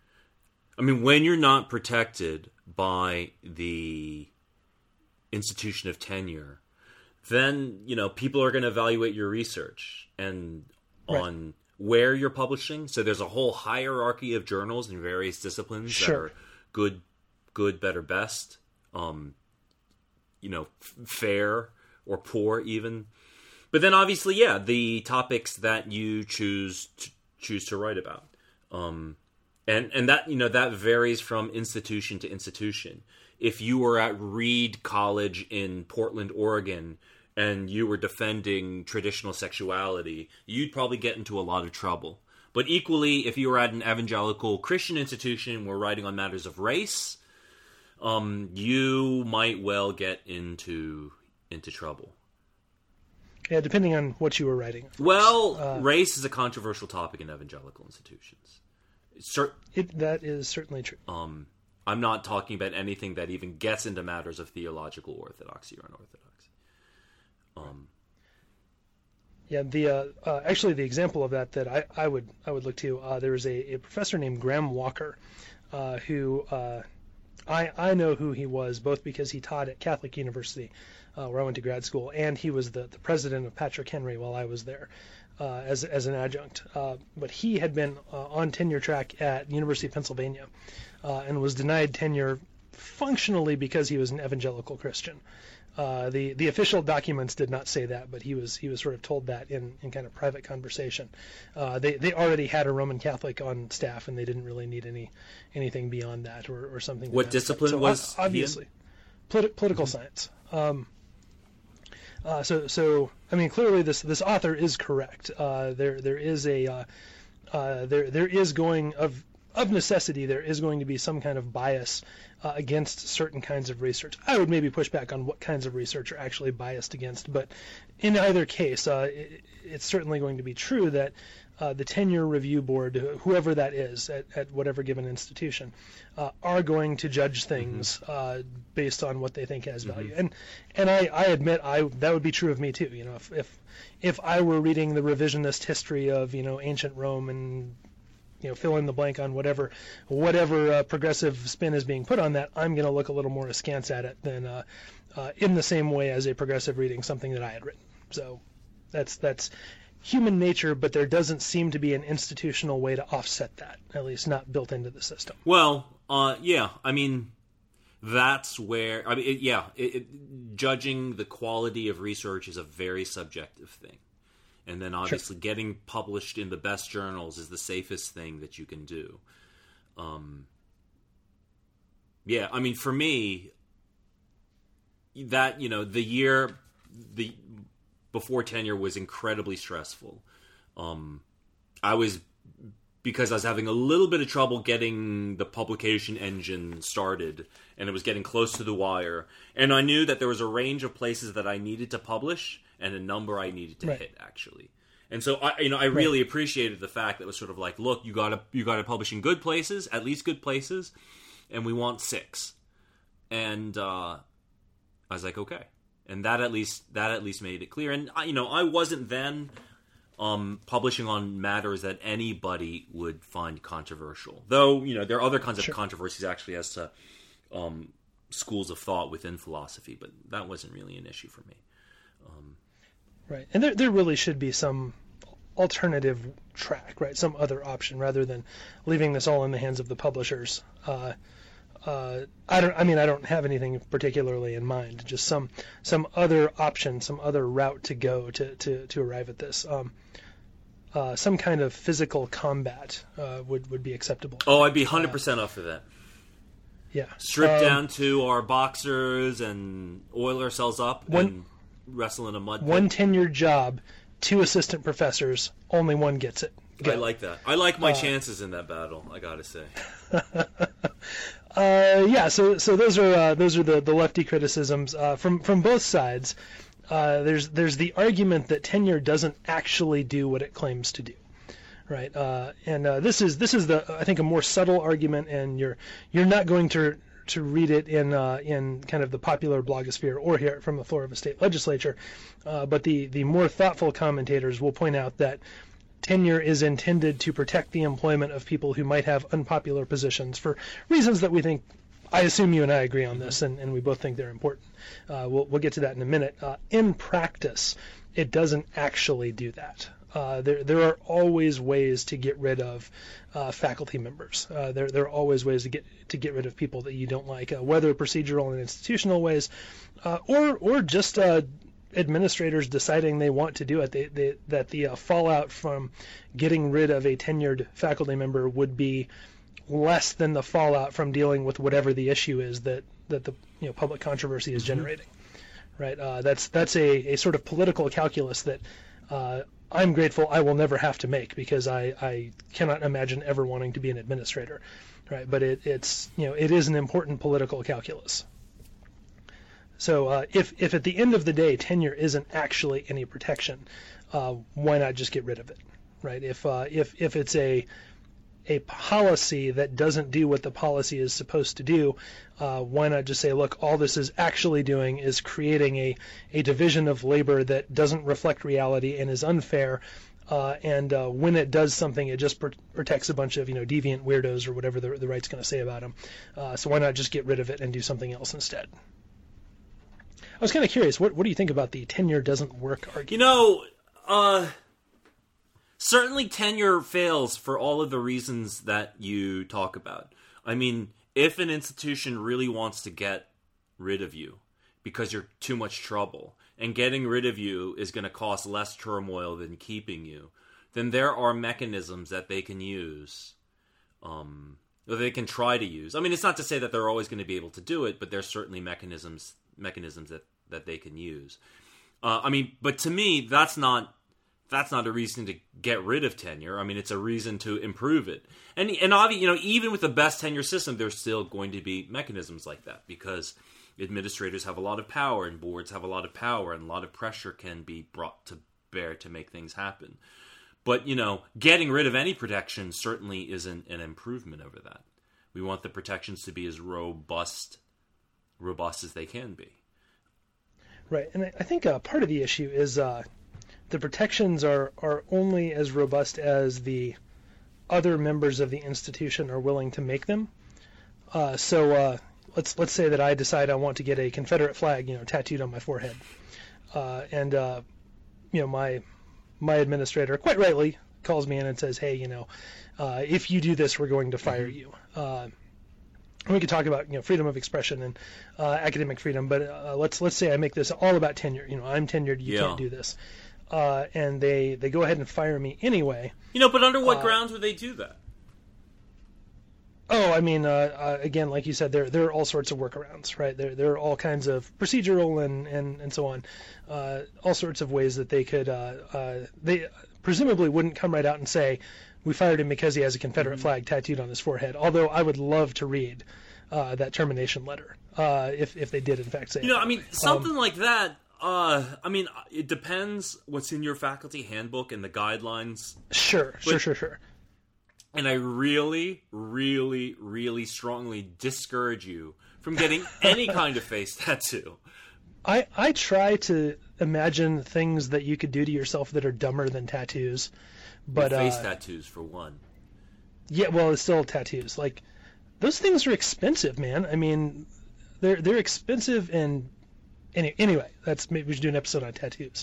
I mean, when you're not protected by the institution of tenure, then, you know, people are going to evaluate your research and on right. where you're publishing. So there's a whole hierarchy of journals in various disciplines sure. that are good, good, better, best, um, you know, f- fair or poor even. But then obviously, yeah, the topics that you choose to choose to write about. Um, And and that, you know, that varies from institution to institution. If you were at Reed College in Portland, Oregon, and you were defending traditional sexuality, you'd probably get into a lot of trouble. But equally, if you were at an evangelical Christian institution and were writing on matters of race, um, you might well get into into trouble. Yeah, depending on what you were writing. Well, uh, race is a controversial topic in evangelical institutions. Cert- it, that is certainly true. Um, I'm not talking about anything that even gets into matters of theological orthodoxy or unorthodoxy. Um, yeah, the uh, uh, actually the example of that that I, I would I would look to. Uh, there was a, a professor named Graham Walker, uh, who uh, I I know who he was both because he taught at Catholic University, uh, where I went to grad school, and he was the, the president of Patrick Henry while I was there. Uh, as as an adjunct, uh, but he had been uh, on tenure track at University of Pennsylvania, uh, and was denied tenure functionally because he was an evangelical Christian. Uh, the the official documents did not say that, but he was he was sort of told that in, in kind of private conversation. Uh, they they already had a Roman Catholic on staff, and they didn't really need any anything beyond that or, or something. What discipline so, was obviously politi- political mm-hmm. science. Um, Uh, so, so I mean, clearly this this author is correct. Uh, there there is a uh, uh, there there is going of of necessity there is going to be some kind of bias uh, against certain kinds of research. I would maybe push back on what kinds of research are actually biased against, but in either case, uh, it, it's certainly going to be true that uh, the tenure review board, whoever that is at, at whatever given institution, uh, are going to judge things mm-hmm. uh, based on what they think has value. Mm-hmm. And and I, I admit I that would be true of me too. You know, if if if I were reading the revisionist history of you know ancient Rome and you know fill in the blank on whatever whatever uh, progressive spin is being put on that, I'm going to look a little more askance at it than uh, uh, in the same way as a progressive reading something that I had written. So that's that's. human nature, but there doesn't seem to be an institutional way to offset that, at least not built into the system. Well, uh, yeah, I mean, that's where, I mean, it, yeah, it, it, judging the quality of research is a very subjective thing. And then obviously sure. getting published in the best journals is the safest thing that you can do. Um, yeah, I mean, for me, that, you know, the year, the before tenure was incredibly stressful. Um, I was because I was having a little bit of trouble getting the publication engine started, and it was getting close to the wire. And I knew that there was a range of places that I needed to publish and a number I needed to right. hit, actually. And so I, you know, I really right. appreciated the fact that it was sort of like, look, you got to you got to publish in good places, at least good places, and we want six. And uh, I was like, okay, and that at least that at least made it clear. And I, you know, I wasn't then um, publishing on matters that anybody would find controversial, though. You know, there are other kinds sure. of controversies actually as to um, schools of thought within philosophy, but that wasn't really an issue for me. Um, Right, and there there really should be some alternative track, right? Some other option rather than leaving this all in the hands of the publishers. Uh, uh, I don't. I mean, I don't have anything particularly in mind. Just some some other option, some other route to go to to, to arrive at this. Um, uh, some kind of physical combat uh, would would be acceptable. Oh, I'd be one hundred percent uh, up for that. Yeah, strip um, down to our boxers and oil ourselves up one, and wrestle in a mud pit. One tenured job, two assistant professors, only one gets it. Go. I like that. I like my uh, chances in that battle, I gotta say. uh, yeah, so so those are uh, those are the, the lefty criticisms uh, from from both sides. Uh, there's there's the argument that tenure doesn't actually do what it claims to do, right? Uh, and uh, this is this is the I think a more subtle argument, and you're you're not going to to read it in uh, in kind of the popular blogosphere or hear it from the floor of a state legislature. Uh, but the, the more thoughtful commentators will point out that tenure is intended to protect the employment of people who might have unpopular positions for reasons that we think, I assume you and I agree on this, and, and we both think they're important. Uh, we'll, we'll get to that in a minute. Uh, in practice, it doesn't actually do that. Uh, there, there are always ways to get rid of uh, faculty members. Uh, there, there are always ways to get to get rid of people that you don't like, uh, whether procedural and institutional ways, uh, or or just uh, administrators deciding they want to do it. They, they, that the uh, fallout from getting rid of a tenured faculty member would be less than the fallout from dealing with whatever the issue is that, that the you know public controversy is generating. Right? Uh, that's that's a, a sort of political calculus that. Uh, I'm grateful I will never have to make because I, I cannot imagine ever wanting to be an administrator, right? But it, it's you know it is an important political calculus. So uh, if if at the end of the day tenure isn't actually any protection, uh, why not just get rid of it, right? If uh, if if it's a a policy that doesn't do what the policy is supposed to do, uh, why not just say, look, all this is actually doing is creating a, a division of labor that doesn't reflect reality and is unfair, uh, and uh, when it does something, it just pr- protects a bunch of you know deviant weirdos or whatever the, the right's going to say about them. Uh, so why not just get rid of it and do something else instead? I was kind of curious, what what do you think about the tenure doesn't work argument? You know, uh... certainly tenure fails for all of the reasons that you talk about. I mean, if an institution really wants to get rid of you because you're too much trouble, and getting rid of you is going to cost less turmoil than keeping you, then there are mechanisms that they can use, um, or they can try to use. I mean, it's not to say that they're always going to be able to do it, but there's certainly mechanisms mechanisms that, that they can use. Uh, I mean, but to me, that's not That's not a reason to get rid of tenure. I mean, it's a reason to improve it. And and obviously, you know, even with the best tenure system, there's still going to be mechanisms like that because administrators have a lot of power and boards have a lot of power and a lot of pressure can be brought to bear to make things happen. But, you know, getting rid of any protection certainly isn't an improvement over that. We want the protections to be as robust, robust as they can be. Right. And I think uh, part of the issue is... Uh... the protections are, are only as robust as the other members of the institution are willing to make them. Uh, so uh, let's let's say that I decide I want to get a Confederate flag, you know, tattooed on my forehead, uh, and uh, you know my my administrator quite rightly calls me in and says, hey, you know, uh, if you do this, we're going to fire you. Uh, we could talk about you know freedom of expression and uh, academic freedom, but uh, let's let's say I make this all about tenure. You know, I'm tenured, you yeah. can't do this. Uh, and they, they go ahead and fire me anyway. You know, but under what uh, grounds would they do that? Oh, I mean, uh, uh, again, like you said, there there are all sorts of workarounds, right? There there are all kinds of procedural and, and, and so on, uh, all sorts of ways that they could uh, uh, they presumably wouldn't come right out and say we fired him because he has a Confederate mm-hmm. flag tattooed on his forehead. Although I would love to read uh, that termination letter uh, if if they did in fact say. You know, it. I mean, something um, like that. Uh, I mean, it depends what's in your faculty handbook and the guidelines. Sure, but, sure, sure, sure. And I really, really, really strongly discourage you from getting any kind of face tattoo. I, I try to imagine things that you could do to yourself that are dumber than tattoos. But face uh, tattoos, for one. Yeah, well, it's still tattoos. Like, those things are expensive, man. I mean, they're they're expensive, and any, anyway, that's maybe we should do an episode on tattoos.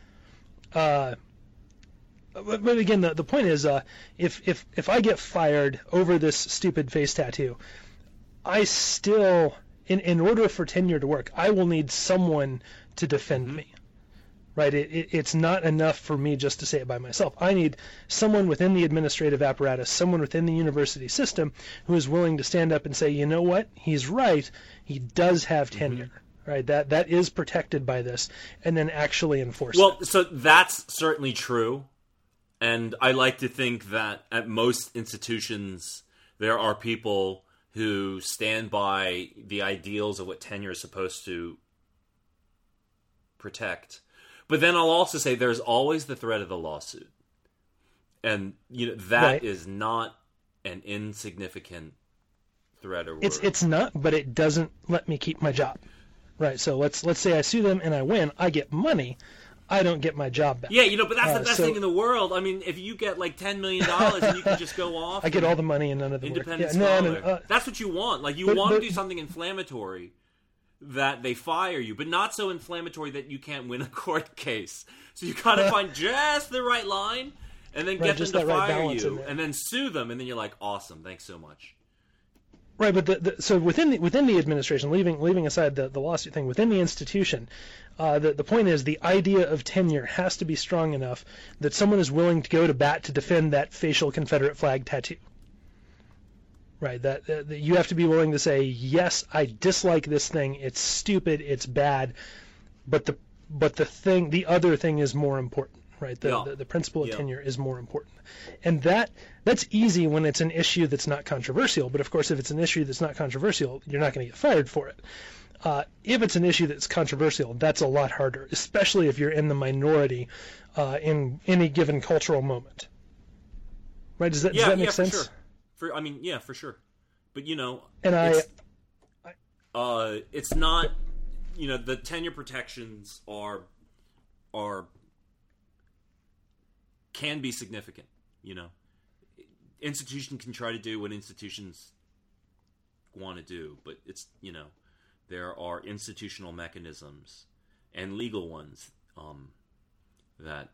Uh. But, but again, the, the point is, uh, if, if if I get fired over this stupid face tattoo, I still, in, in order for tenure to work, I will need someone to defend mm-hmm. me, right? It, it, it's not enough for me just to say it by myself. I need someone within the administrative apparatus, someone within the university system who is willing to stand up and say, you know what, he's right, he does have tenure. Mm-hmm. Right, that that is protected by this, and then actually enforce well, it. Well, so that's certainly true. And I like to think that at most institutions, there are people who stand by the ideals of what tenure is supposed to protect. But then I'll also say there's always the threat of the lawsuit. And you know that right. is not an insignificant threat or word. It's it's not, but it doesn't let me keep my job. Right, so let's let's say I sue them and I win, I get money. I don't get my job back. Yeah, you know, but that's uh, the best so, thing in the world. I mean, if you get like ten million dollars and you can just go off. I get all the money and none of the independent work. Yeah, scholar. no, no, uh, that's what you want. Like, you but, want but, to do something inflammatory that they fire you, but not so inflammatory that you can't win a court case. So you got to uh, find just the right line and then right, get them to fire right you and then sue them, and then you're like, awesome, thanks so much. Right, but the, the, so within the, within the administration, leaving leaving aside the, the lawsuit thing, within the institution, uh, the the point is the idea of tenure has to be strong enough that someone is willing to go to bat to defend that facial Confederate flag tattoo. Right, that, uh, that you have to be willing to say, yes, I dislike this thing. It's stupid. It's bad. But the but the thing, the other thing is more important. Right, the, yeah. the the principle of yeah. tenure is more important, and that that's easy when it's an issue that's not controversial. But of course, if it's an issue that's not controversial, you're not going to get fired for it. Uh, if it's an issue that's controversial, that's a lot harder, especially if you're in the minority uh, in any given cultural moment. Right? Does that yeah, does that make yeah, sense? For sure. For I mean, yeah, for sure. But you know, and it's, I, I, uh, it's not, you know, the tenure protections are are. can be significant, you know. Institution can try to do what institutions want to do, but it's, you know, there are institutional mechanisms and legal ones um, that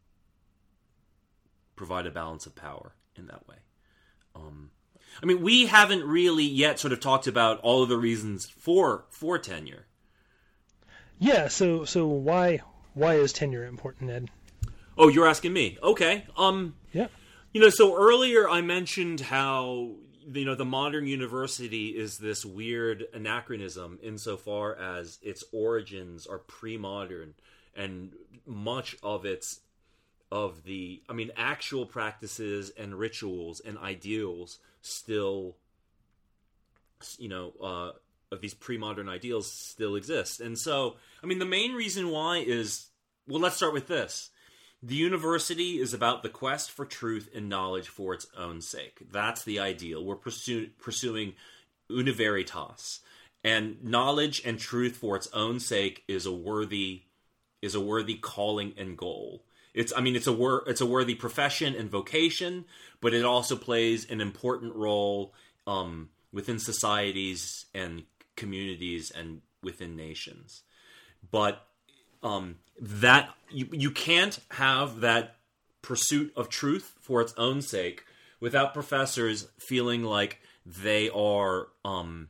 provide a balance of power in that way. Um, I mean, we haven't really yet sort of talked about all of the reasons for for tenure. Yeah, so so why why is tenure important, Ed? Oh, you're asking me. Okay. Um, yeah. You know, so earlier I mentioned how, you know, the modern university is this weird anachronism insofar as its origins are pre-modern, and much of its, of the, I mean, actual practices and rituals and ideals still, you know, uh, of these pre-modern ideals still exist. And so, I mean, the main reason why is, well, let's start with this. The university is about the quest for truth and knowledge for its own sake. That's the ideal. We're pursue, pursuing una veritas, and knowledge and truth for its own sake is a worthy is a worthy calling and goal. It's I mean it's a wor- it's a worthy profession and vocation, but it also plays an important role um, within societies and communities and within nations. But Um, that you, you can't have that pursuit of truth for its own sake without professors feeling like they are, um,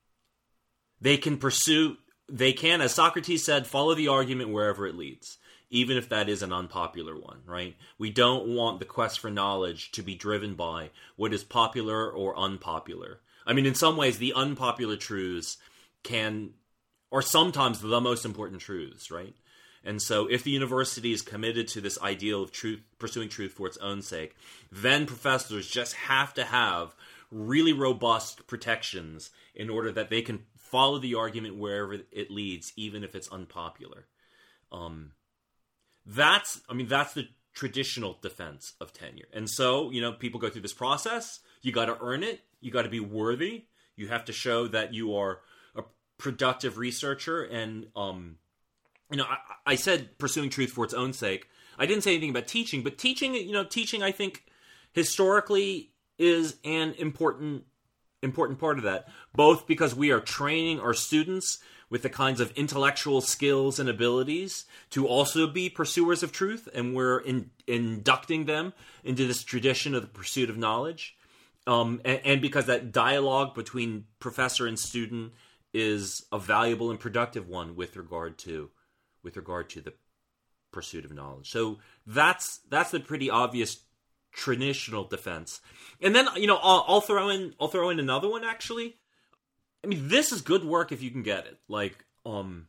they can pursue, they can, as Socrates said, follow the argument wherever it leads. even if that is an unpopular one, right? We don't want the quest for knowledge to be driven by what is popular or unpopular. I mean, in some ways, the unpopular truths can, are sometimes the most important truths, right? And so if the university is committed to this ideal of truth, pursuing truth for its own sake, then professors just have to have really robust protections in order that they can follow the argument wherever it leads, even if it's unpopular. Um, that's, I mean, that's the traditional defense of tenure. And so, you know, people go through this process. You got to earn it. You got to be worthy. You have to show that you are a productive researcher. And, um, you know, I, I said pursuing truth for its own sake. I didn't say anything about teaching, but teaching, you know, teaching, I think, historically is an important important part of that, both because we are training our students with the kinds of intellectual skills and abilities to also be pursuers of truth, and we're in, inducting them into this tradition of the pursuit of knowledge, um, and, and because that dialogue between professor and student is a valuable and productive one with regard to with regard to the pursuit of knowledge. So that's that's the pretty obvious traditional defense. And then, you know, I'll, I'll throw in I'll throw in another one, actually. I mean, this is good work if you can get it. Like, um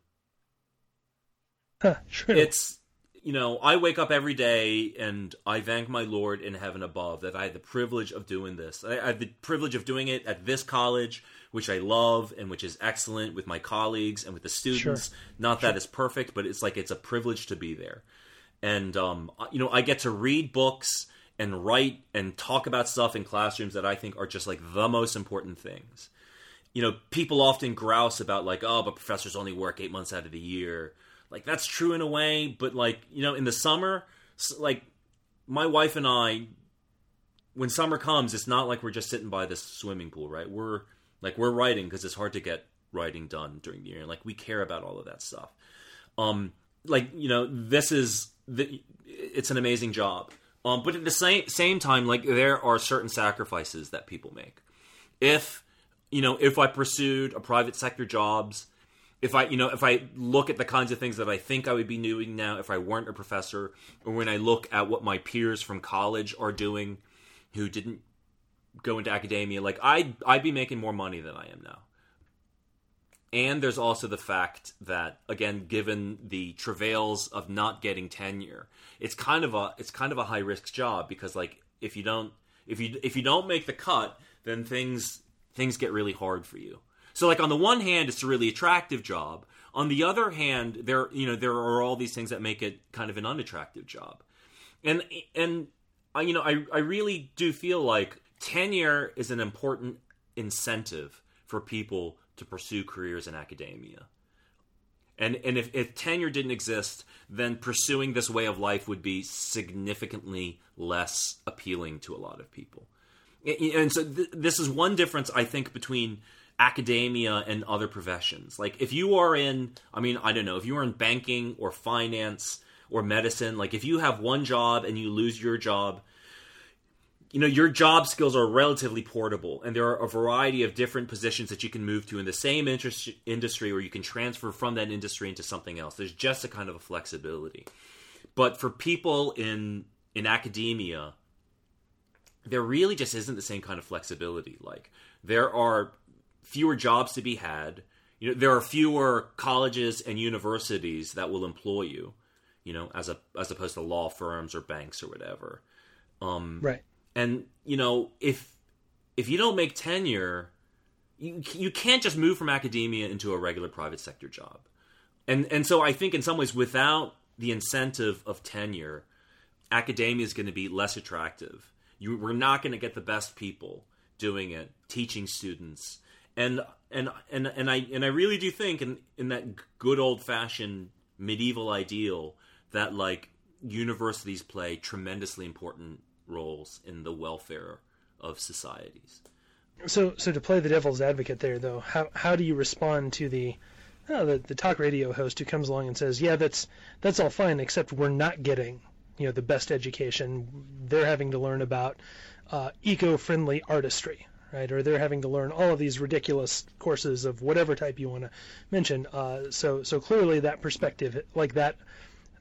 huh, sure. It's, you know, I wake up every day and I thank my Lord in heaven above that I had the privilege of doing this. I, I have the privilege of doing it at this college, which I love and which is excellent, with my colleagues and with the students. Sure. Not that Sure. it's perfect, but it's like it's a privilege to be there. And, um, you know, I get to read books and write and talk about stuff in classrooms that I think are just like the most important things. You know, people often grouse about like, oh, but professors only work eight months out of the year. Like, that's true in a way, but like, you know, in the summer, like my wife and I, when summer comes, it's not like we're just sitting by this swimming pool, right? We're like, we're writing because it's hard to get writing done during the year. And like, we care about all of that stuff. Um, like, you know, this is, the, it's an amazing job. Um, but at the same same time, like, there are certain sacrifices that people make. If, you know, if I pursued a private sector jobs, if I, you know, if I look at the kinds of things that I think I would be doing now if I weren't a professor, or when I look at what my peers from college are doing who didn't go into academia, like, I'd, I'd be making more money than I am now. And there's also the fact that, again, given the travails of not getting tenure, it's kind of a it's kind of a high risk job, because like if you don't if you if you don't make the cut, then things things get really hard for you. So like on the one hand, it's a really attractive job. On the other hand, there you know there are all these things that make it kind of an unattractive job. And and I you know I I really do feel like tenure is an important incentive for people to pursue careers in academia. And and if, if tenure didn't exist, then pursuing this way of life would be significantly less appealing to a lot of people. And so th- this is one difference, I think, between academia and other professions. Like, if you are in, I mean, I don't know, if you are in banking or finance or medicine, like, if you have one job and you lose your job, you know, your job skills are relatively portable, and there are a variety of different positions that you can move to in the same interest, industry, or you can transfer from that industry into something else. There's just a kind of a flexibility. But for people in in academia, there really just isn't the same kind of flexibility. Like, there are fewer jobs to be had. You know, there are fewer colleges and universities that will employ you, you know, as a as opposed to law firms or banks or whatever. Um, right. And, you know, if if you don't make tenure, you you can't just move from academia into a regular private sector job. And and so I think in some ways, without the incentive of tenure, academia is going to be less attractive. You, we're not going to get the best people doing it, teaching students. And and and and I and I really do think in, in that good old-fashioned medieval ideal that, like, universities play tremendously important roles in the welfare of societies. So, so to play the devil's advocate there, though, how how do you respond to the, oh, the the talk radio host who comes along and says, "Yeah, that's that's all fine, except we're not getting, you know, the best education. They're having to learn about uh, eco-friendly artistry, right? Or they're having to learn all of these ridiculous courses of whatever type you want to mention. Uh, so, so clearly that perspective, like that."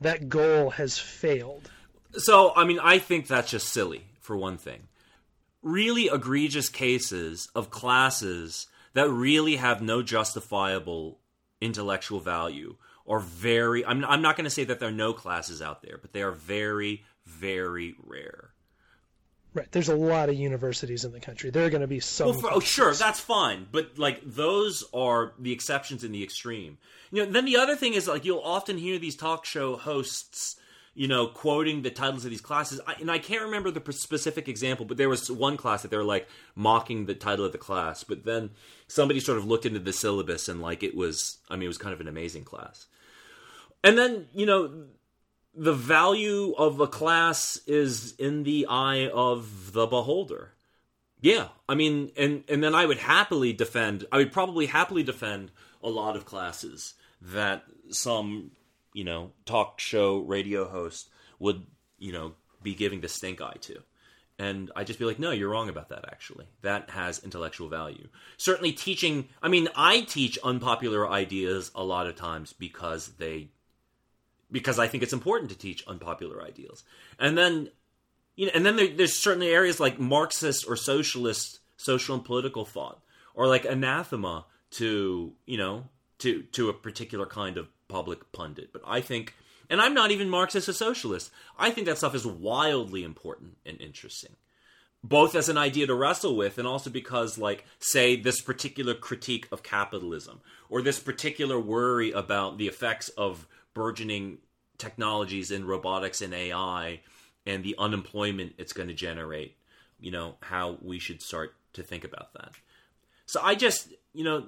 that goal has failed. So, I mean, I think that's just silly, for one thing. Really egregious cases of classes that really have no justifiable intellectual value are very... I'm, I'm not going to say that there are no classes out there, but they are very, very rare. Right. There's a lot of universities in the country. There are going to be some... Well, for, oh, sure, that's fine. But, like, those are the exceptions in the extreme. You know, then the other thing is, like, you'll often hear these talk show hosts, you know, quoting the titles of these classes. I, and I can't remember the specific example, but there was one class that they were, like, mocking the title of the class. But then somebody sort of looked into the syllabus and, like, it was... I mean, it was kind of an amazing class. And then, you know... the value of a class is in the eye of the beholder. Yeah, I mean, and, and then I would happily defend, I would probably happily defend a lot of classes that some, you know, talk show radio host would, you know, be giving the stink eye to. And I'd just be like, no, you're wrong about that, actually. That has intellectual value. Certainly teaching, I mean, I teach unpopular ideas a lot of times because they... because I think it's important to teach unpopular ideals. And then, you know, and then there, there's certainly areas like Marxist or socialist social and political thought, or like anathema to, you know, to to a particular kind of public pundit. But I think, and I'm not even Marxist or socialist, I think that stuff is wildly important and interesting, both as an idea to wrestle with, and also because, like, say, this particular critique of capitalism, or this particular worry about the effects of burgeoning technologies in robotics and A I and the unemployment it's going to generate, you know, how we should start to think about that. So I just, you know,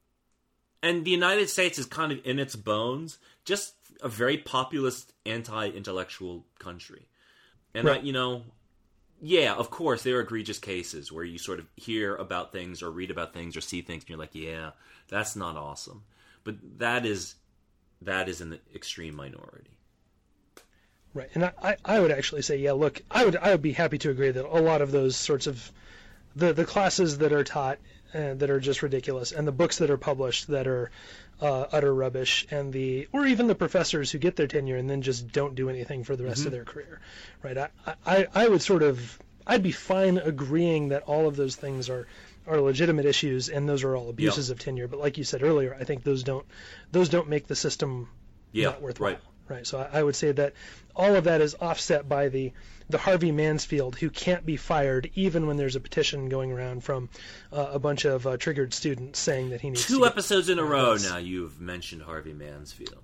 and the United States is kind of in its bones, just a very populist, anti-intellectual country. And, right. I, you know, yeah, of course, there are egregious cases where you sort of hear about things or read about things or see things and you're like, yeah, that's not awesome. But that is... that is an extreme minority. Right, and I, I would actually say, yeah, look, I would I would be happy to agree that a lot of those sorts of, the, the classes that are taught and that are just ridiculous, and the books that are published that are uh, utter rubbish, and the, or even the professors who get their tenure and then just don't do anything for the rest mm-hmm. of their career, right? I, I, I would sort of, I'd be fine agreeing that all of those things are, are legitimate issues, and those are all abuses yep. of tenure. But like you said earlier, I think those don't those don't make the system yeah, not worthwhile. Right. Right. So I, I would say that all of that is offset by the the Harvey Mansfield, who can't be fired even when there's a petition going around from uh, a bunch of uh, triggered students saying that he needs two to episodes get, in a uh, row now. You've mentioned Harvey Mansfield.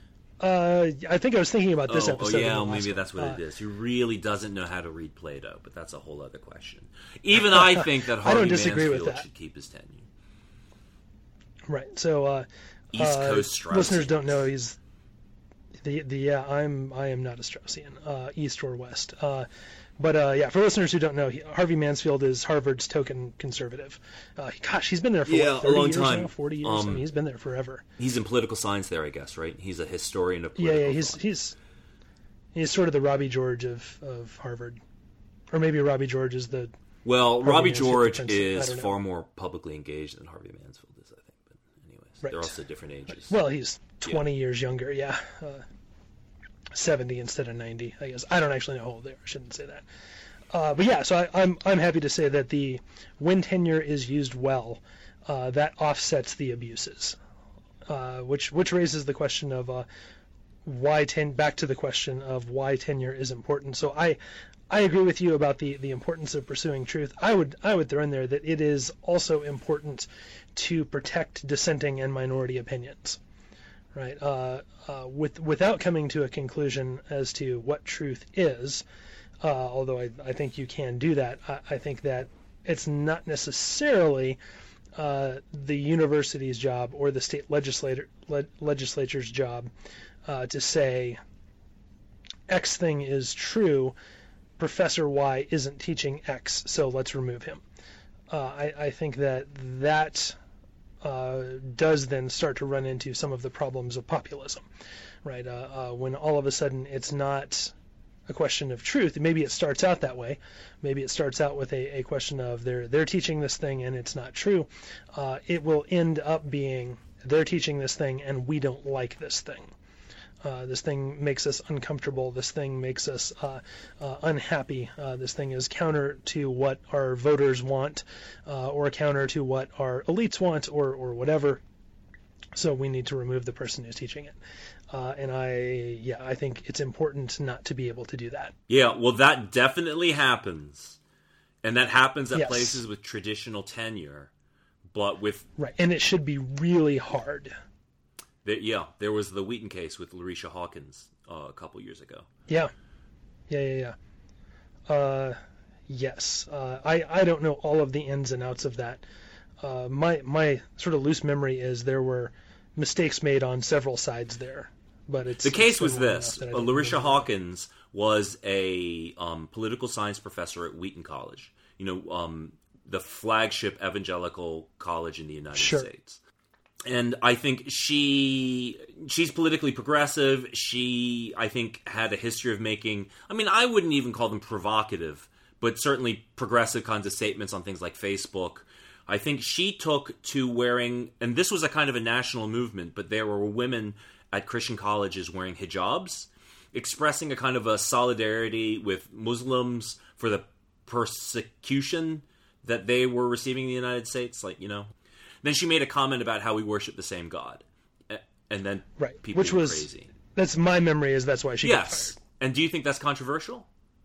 Uh, I think I was thinking about this oh, episode. Oh yeah, well, maybe one. that's what uh, it is. He really doesn't know how to read Plato, but that's a whole other question. Even I think that Harvey I don't disagree Mansfield with that. should keep his tenure. Right. So uh, East uh, Coast Straussian. Listeners don't know he's the the yeah. I'm I am not a Straussian, uh, East or West. Uh, But uh, yeah, for listeners who don't know, he, Harvey Mansfield is Harvard's token conservative. Uh, gosh, he's been there for yeah, what, thirty a long years time. now, forty years. Um, I mean, he's been there forever. He's in political science there, I guess, right? He's a historian of Yeah, political yeah, he's thought. he's he's sort of the Robbie George of, of Harvard, or maybe Robbie George is the. Well, Harvey Robbie Mansfield George defense- I is don't know. far more publicly engaged than Harvey Mansfield is, I think. But anyways, Right. they're also different ages. Well, he's twenty years younger. Yeah, uh, seventy instead of ninety. I guess I don't actually know how old they are. I shouldn't say that. Uh, but yeah, so I, I'm I'm happy to say that the when tenure is used well, uh, that offsets the abuses, uh, which which raises the question of uh, why ten back to the question of why tenure is important. So I I agree with you about the, the importance of pursuing truth. I would I would throw in there that it is also important to protect dissenting and minority opinions, right? Uh, uh, with without coming to a conclusion as to what truth is. Uh, although I, I think you can do that, I, I think that it's not necessarily uh, the university's job or the state legislator le- legislature's job uh, to say X thing is true, Professor Y isn't teaching X, so let's remove him. Uh, I, I think that that uh, does then start to run into some of the problems of populism, right? Uh, uh, when all of a sudden it's not a question of truth. Maybe it starts out that way. Maybe it starts out with a, a question of they're they're teaching this thing and it's not true. Uh, it will end up being they're teaching this thing and we don't like this thing. Uh, this thing makes us uncomfortable. This thing makes us uh, uh, unhappy. Uh, this thing is counter to what our voters want, uh, or counter to what our elites want, or or whatever. So we need to remove the person who's teaching it. Uh, and I, yeah, I think it's important not to be able to do that. Yeah, well, that definitely happens. And that happens at Yes. places with traditional tenure. But with... Right, and it should be really hard. The, yeah, there was the Wheaton case with Larisha Hawkins uh, a couple years ago. Yeah, yeah, yeah, yeah. Uh, yes, uh, I, I don't know all of the ins and outs of that. Uh, my my sort of loose memory is there were mistakes made on several sides there. But it's The case it's was been long this. enough that I Uh, don't Larisha remember. Hawkins was a um, political science professor at Wheaton College. You know, um, the flagship evangelical college in the United Sure. States. And I think she she's politically progressive. She, I think, had a history of making, I mean, I wouldn't even call them provocative, but certainly progressive kinds of statements on things like Facebook. I think she took to wearing, and this was a kind of a national movement, but there were women at Christian colleges wearing hijabs, expressing a kind of a solidarity with Muslims for the persecution that they were receiving in the United States, like, you know. Then she made a comment about how we worship the same God. And then Right, people which were was crazy. That's my memory is that's why she got Yes. fired. And do you think that's controversial?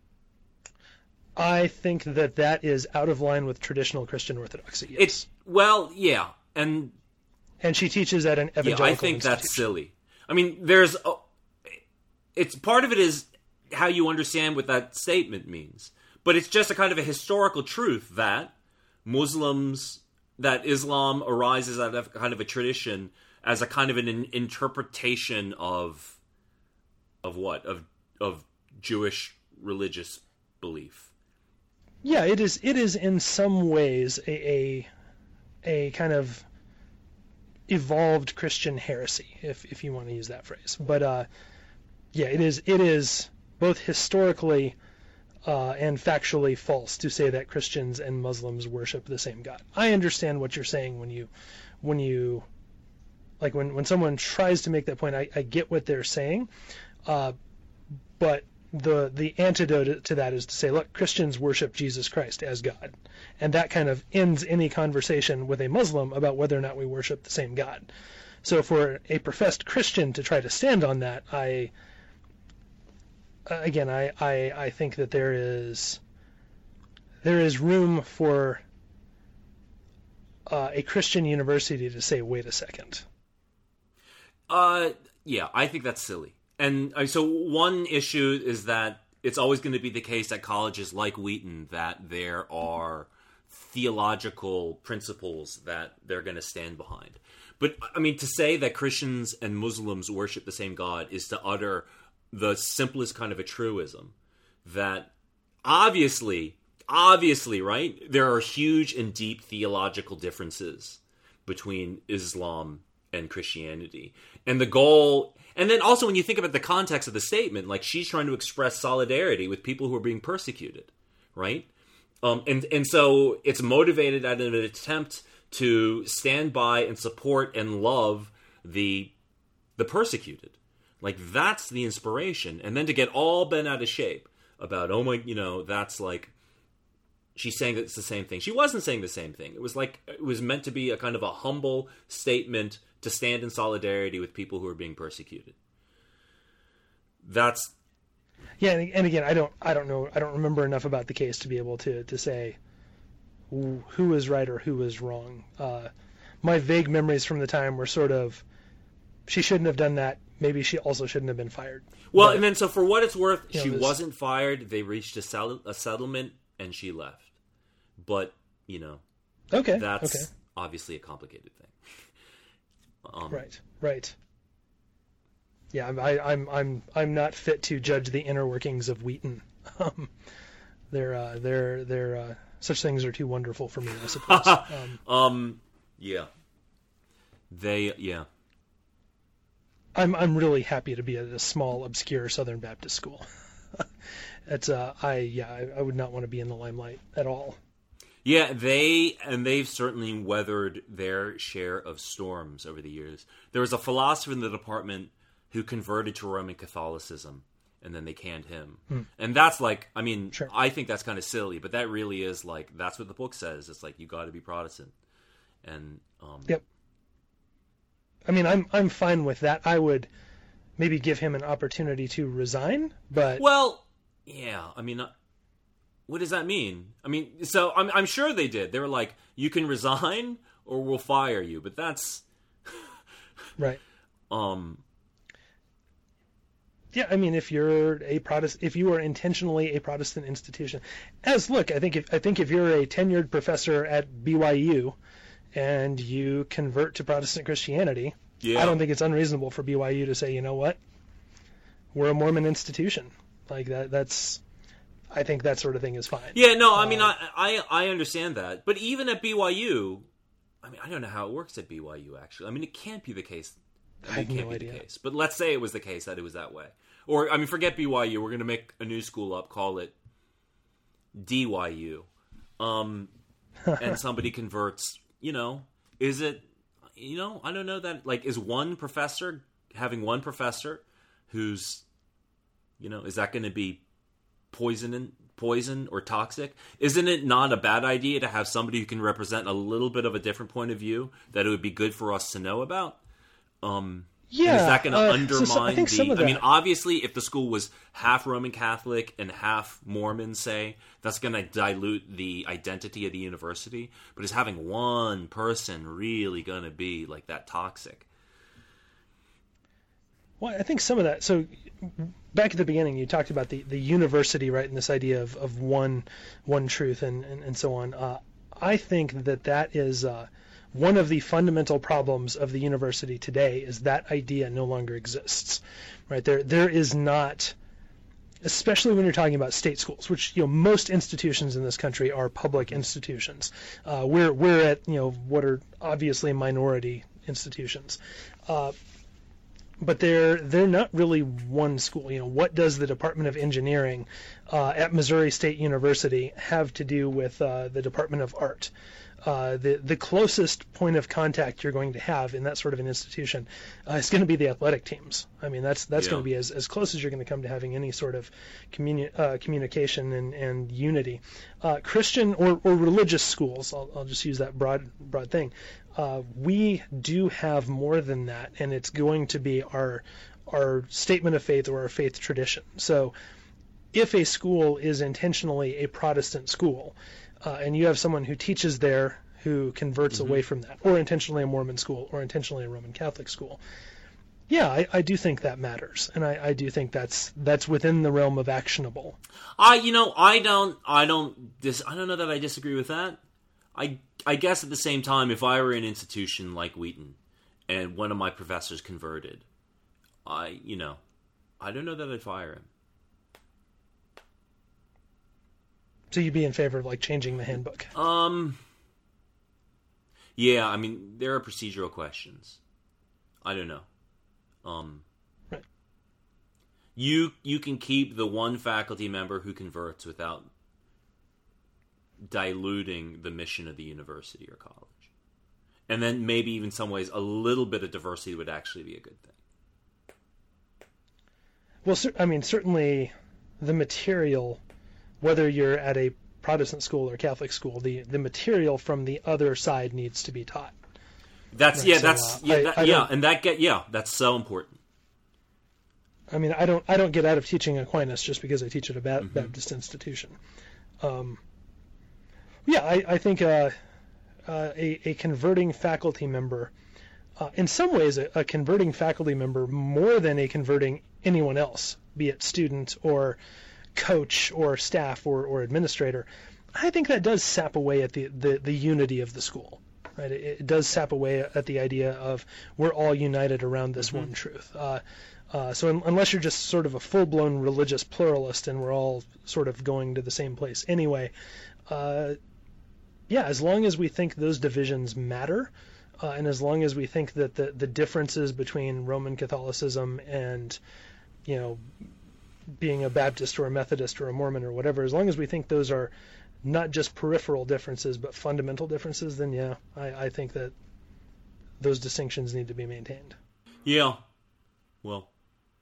I think that that is out of line with traditional Christian orthodoxy. Yes. It's, well, yeah. And and she teaches at an yeah, evangelical I think that's institution. silly. I mean, there's, a, it's part of it is how you understand what that statement means. But it's just a kind of a historical truth that Muslims, that Islam arises out of kind of a tradition as a kind of an in- interpretation of, of what? Of, of Jewish religious belief. Yeah, it is. It is in some ways a a, a kind of evolved Christian heresy, if if you want to use that phrase. But uh, yeah, it is. It is both historically uh, and factually false to say that Christians and Muslims worship the same God. I understand what you're saying when you when you like when when someone tries to make that point. I, I get what they're saying, uh, but the the antidote to that is to say, look, Christians worship Jesus Christ as God, and that kind of ends any conversation with a Muslim about whether or not we worship the same God. So for a professed Christian to try to stand on that, I again I, I, I think that there is there is room for uh, a Christian university to say, wait a second. Uh, yeah, I think that's silly. And uh, so one issue is that it's always going to be the case at colleges like Wheaton that there are theological principles that they're going to stand behind. But, I mean, to say that Christians and Muslims worship the same God is to utter the simplest kind of a truism that obviously, obviously, right, there are huge and deep theological differences between Islam and Christianity. And the goal... And then also when you think about the context of the statement, like she's trying to express solidarity with people who are being persecuted, right? Um, and, and so it's motivated at an attempt to stand by and support and love the the persecuted. Like that's the inspiration. And then to get all bent out of shape about, oh my, you know, that's like, she's saying that it's the same thing. She wasn't saying the same thing. It was like, it was meant to be a kind of a humble statement to stand in solidarity with people who are being persecuted. That's Yeah, and, and again, I don't, I don't know, I don't remember enough about the case to be able to to say who, who is right or who is wrong. Uh, my vague memories from the time were sort of, she shouldn't have done that. Maybe she also shouldn't have been fired. well, But, and then so for what it's worth, you know, she this- wasn't fired. They reached a, sell- a settlement and she left. But you know, okay, that's okay, obviously a complicated thing. Um, right, right. Yeah, I'm, I, I'm, I'm, I'm not fit to judge the inner workings of Wheaton. Um, they're, uh, they're, they're, uh, such things are too wonderful for me, I suppose. Um, Um. Yeah. They. Yeah. I'm, I'm really happy to be at a small, obscure Southern Baptist school. It's, uh, I, yeah, I, I would not want to be in the limelight at all. Yeah, they and they've certainly weathered their share of storms over the years. There was a philosopher in the department. who converted to Roman Catholicism, and then they canned him. Hmm. And that's like, I mean, Sure. I think that's kind of silly, but that really is like, that's what the book says. It's like, you got to be Protestant. And, um, Yep. I mean, I'm I'm fine with that. I would maybe give him an opportunity to resign, but well, yeah, I mean, uh, what does that mean? I mean, so I'm, I'm sure they did. They were like, you can resign or we'll fire you, but that's, right. um, Yeah, I mean, if you're a Protestant, if you are intentionally a Protestant institution, as look, I think if I think if you're a tenured professor at B Y U, and you convert to Protestant Christianity, yeah. I don't think it's unreasonable for B Y U to say, you know what, we're a Mormon institution. Like that. That's, I think that sort of thing is fine. Yeah, no, I mean, Uh, I, I I understand that, but even at B Y U, I mean, I don't know how it works at B Y U. Actually, I mean, it can't be the case. I mean, I have it can't no be idea. the case. But let's say it was the case that it was that way, or I mean, forget B Y U. We're going to make a new school up, call it D Y U, um, and somebody converts. You know, is it? You know, I don't know that. Like, is one professor having one professor who's, you know, is that going to be poison and poison or toxic? Isn't it not a bad idea to have somebody who can represent a little bit of a different point of view that it would be good for us to know about? Um, Yeah, and is that going to uh, so- undermine so I think some the? of I mean, that- obviously, if the school was half Roman Catholic and half Mormon, say, that's going to dilute the identity of the university. But is having one person really going to be like that toxic? Well, I think some of that. So back at the beginning, you talked about the, the university, right, and this idea of, of one one truth and, and, and so on. Uh, I think that that is uh, one of the fundamental problems of the university today is that idea no longer exists, right? There there is not, especially when you're talking about state schools, which, you know, most institutions in this country are public institutions. Uh, we're we're at, you know, what are obviously minority institutions. Uh, But they're they're not really one school. You know, what does the Department of Engineering uh, at Missouri State University have to do with uh, the Department of Art? Uh, the the closest point of contact you're going to have in that sort of an institution uh, is going to be the athletic teams. I mean, that's that's Yeah. going to be as, as close as you're going to come to having any sort of communi- uh, communication and, and unity. Uh, Christian or, or religious schools, I'll, I'll just use that broad broad thing. Uh, we do have more than that, and it's going to be our our statement of faith or our faith tradition. So if a school is intentionally a Protestant school, uh, and you have someone who teaches there who converts Mm-hmm. away from that, or intentionally a Mormon school, or intentionally a Roman Catholic school, yeah, I, I do think that matters, and I, I do think that's that's within the realm of actionable. I, you know, I don't, I don't, dis, I don't know that I disagree with that. I, I guess at the same time, if I were an institution like Wheaton, and one of my professors converted, I, you know, I don't know that I'd fire him. So you'd be in favor of like changing the handbook? Um, yeah, I mean, there are procedural questions. I don't know. Um, Right. You you can keep the one faculty member who converts without diluting the mission of the university or college. And then maybe even some ways a little bit of diversity would actually be a good thing. Well, cer- I mean, certainly the material, whether you're at a Protestant school or Catholic school, the, the material from the other side needs to be taught. That's Right, yeah, so, that's uh, yeah, I- that, I yeah, don't- and that get yeah, that's so important. I mean, I don't I don't get out of teaching Aquinas just because I teach at a ba- Mm-hmm. Baptist institution. Um, yeah, I, I think uh, uh, a, a converting faculty member, uh, in some ways, a, a converting faculty member more than a converting anyone else, be it student or coach or staff or, or administrator, I think that does sap away at the, the, the unity of the school. Right? It, it does sap away at the idea of we're all united around this Mm-hmm. one truth. Uh, uh, so un- unless you're just sort of a full-blown religious pluralist and we're all sort of going to the same place anyway, uh, yeah, as long as we think those divisions matter, uh, and as long as we think that the, the differences between Roman Catholicism and, you know, being a Baptist or a Methodist or a Mormon or whatever, as long as we think those are not just peripheral differences but fundamental differences, then yeah, I, I think that those distinctions need to be maintained. Yeah. Well,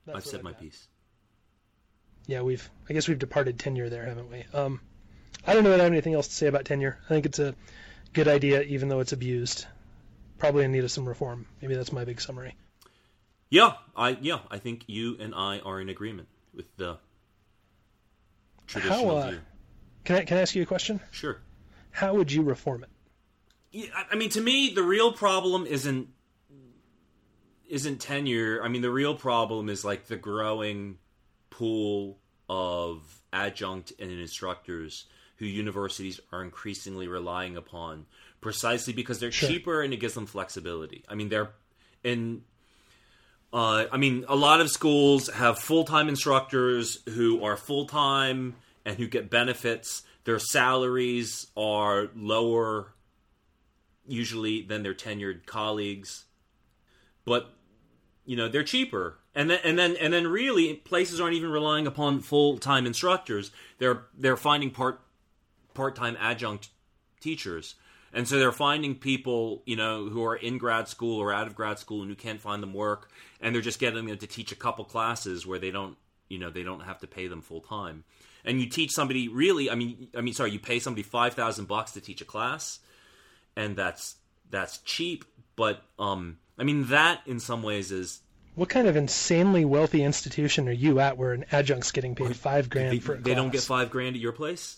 That's I've what said I've my got. piece. Yeah, we've. I guess we've departed tenure there, haven't we? Um, I don't know that I have anything else to say about tenure. I think it's a good idea, even though it's abused. Probably in need of some reform. Maybe that's my big summary. Yeah, I yeah, I think you and I are in agreement with the traditional How, uh, view. Can I can I ask you a question? Sure. How would you reform it? Yeah, I- I mean, to me, the real problem isn't isn't tenure. I mean, the real problem is like the growing pool of adjunct and instructors who universities are increasingly relying upon, precisely because they're Sure. cheaper and it gives them flexibility. I mean, they're in. Uh, I mean, a lot of schools have full-time instructors who are full-time and who get benefits. Their salaries are lower, usually, than their tenured colleagues, but you know they're cheaper. And then, and then, and then, really, places aren't even relying upon full-time instructors. They're they're finding part part-time adjunct teachers. And so they're finding people, you know, who are in grad school or out of grad school and who can't find them work, and they're just getting them to teach a couple classes where they don't, you know, they don't have to pay them full time. And you teach somebody really, I mean, I mean, sorry, you pay somebody five thousand bucks to teach a class, and that's that's cheap. But um, I mean, that in some ways is What kind of insanely wealthy institution are you at where an adjunct's getting paid five grand they, for a they don't get class? five grand at your place.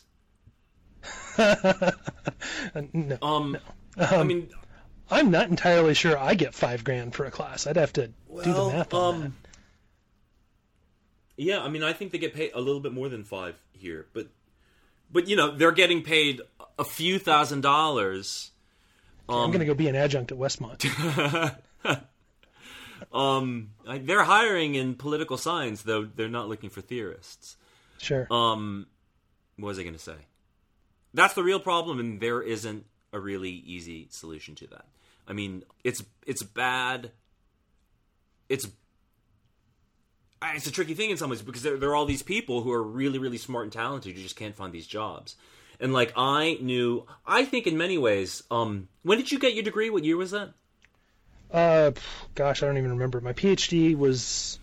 no. Um, I mean, I'm not entirely sure I get five grand for a class. I'd have to do the well, math on um, yeah, I mean, I think they get paid a little bit more than five here, but but you know, they're getting paid a few thousand dollars. that. I'm going to go be an adjunct at Westmont. Um, I- they're hiring in political science, though they're not looking for theorists. Sure. Um, what was I going to say? That's the real problem, and there isn't a really easy solution to that. I mean, it's it's bad. It's it's a tricky thing in some ways because there, there are all these people who are really, really smart and talented who just can't find these jobs. And like I knew, I think in many ways. Um, when did you get your degree? What year was that? Uh, gosh, I don't even remember. My PhD was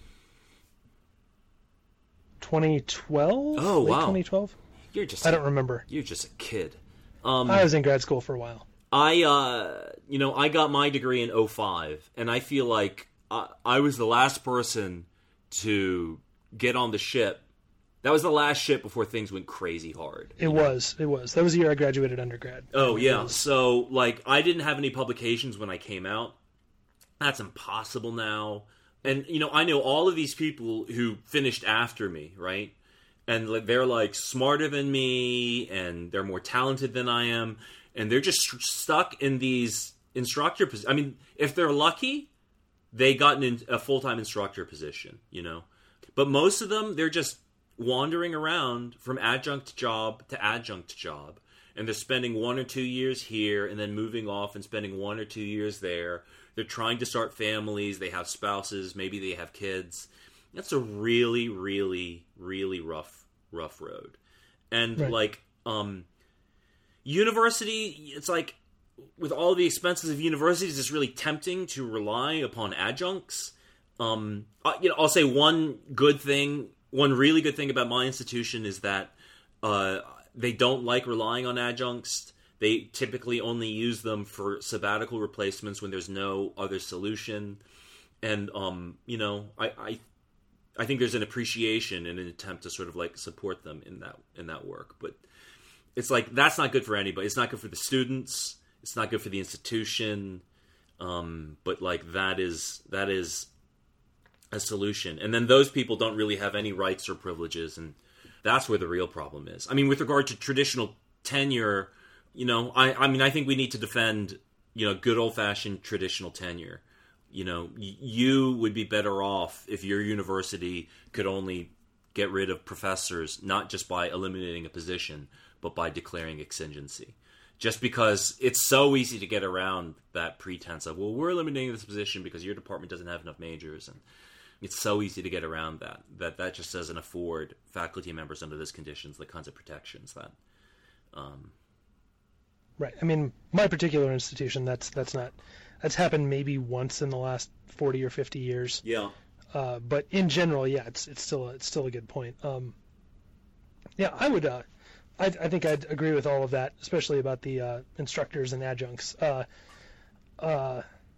twenty twelve. Oh, Late wow. twenty twelve. You're just I don't remember. You're just a kid. Um, I was in grad school for a while. I, uh, you know, I got my degree in oh five, and I feel like I, I was the last person to get on the ship. That was the last ship before things went crazy hard. It was. It was. That was the year I graduated undergrad. Oh, It yeah. was- So, like, I didn't have any publications when I came out. That's impossible now. And, you know, I know all of these people who finished after me, right? And like, they're, like, smarter than me, and they're more talented than I am. And they're just st- stuck in these instructor positions. I mean, if they're lucky, they got in a full-time instructor position, you know? But most of them, they're just wandering around from adjunct job to adjunct job. And they're spending one or two years here and then moving off and spending one or two years there. They're trying to start families. They have spouses. Maybe they have kids. That's a really, really, really rough, rough road. And Right. like, um, university, it's like, with all the expenses of universities, it's really tempting to rely upon adjuncts. Um, I- you know, I'll say one good thing, one really good thing about my institution is that uh, they don't like relying on adjuncts. They typically only use them for sabbatical replacements when there's no other solution. And, um, you know, I, I I think there's an appreciation and an attempt to sort of like support them in that in that work. But it's like, that's not good for anybody. It's not good for the students. It's not good for the institution. Um, but like that is that is a solution. And then those people don't really have any rights or privileges, and that's where the real problem is. I mean, with regard to traditional tenure, you know, I, I mean, I think we need to defend, you know, good old-fashioned traditional tenure. You know, y- you would be better off if your university could only get rid of professors, not just by eliminating a position, but by declaring exigency. Just because it's so easy to get around that pretense of, well, we're eliminating this position because your department doesn't have enough majors, and it's so easy to get around that, that that just doesn't afford faculty members under those conditions the kinds of protections that... Um, Right. I mean, my particular institution, that's that's not that's happened maybe once in the last forty or fifty years. yeah. Uh, but in general, yeah, it's it's still it's still a good point. Um, yeah, I would. Uh, I, I think I'd agree with all of that, especially about the uh, instructors and adjuncts. Uh, uh,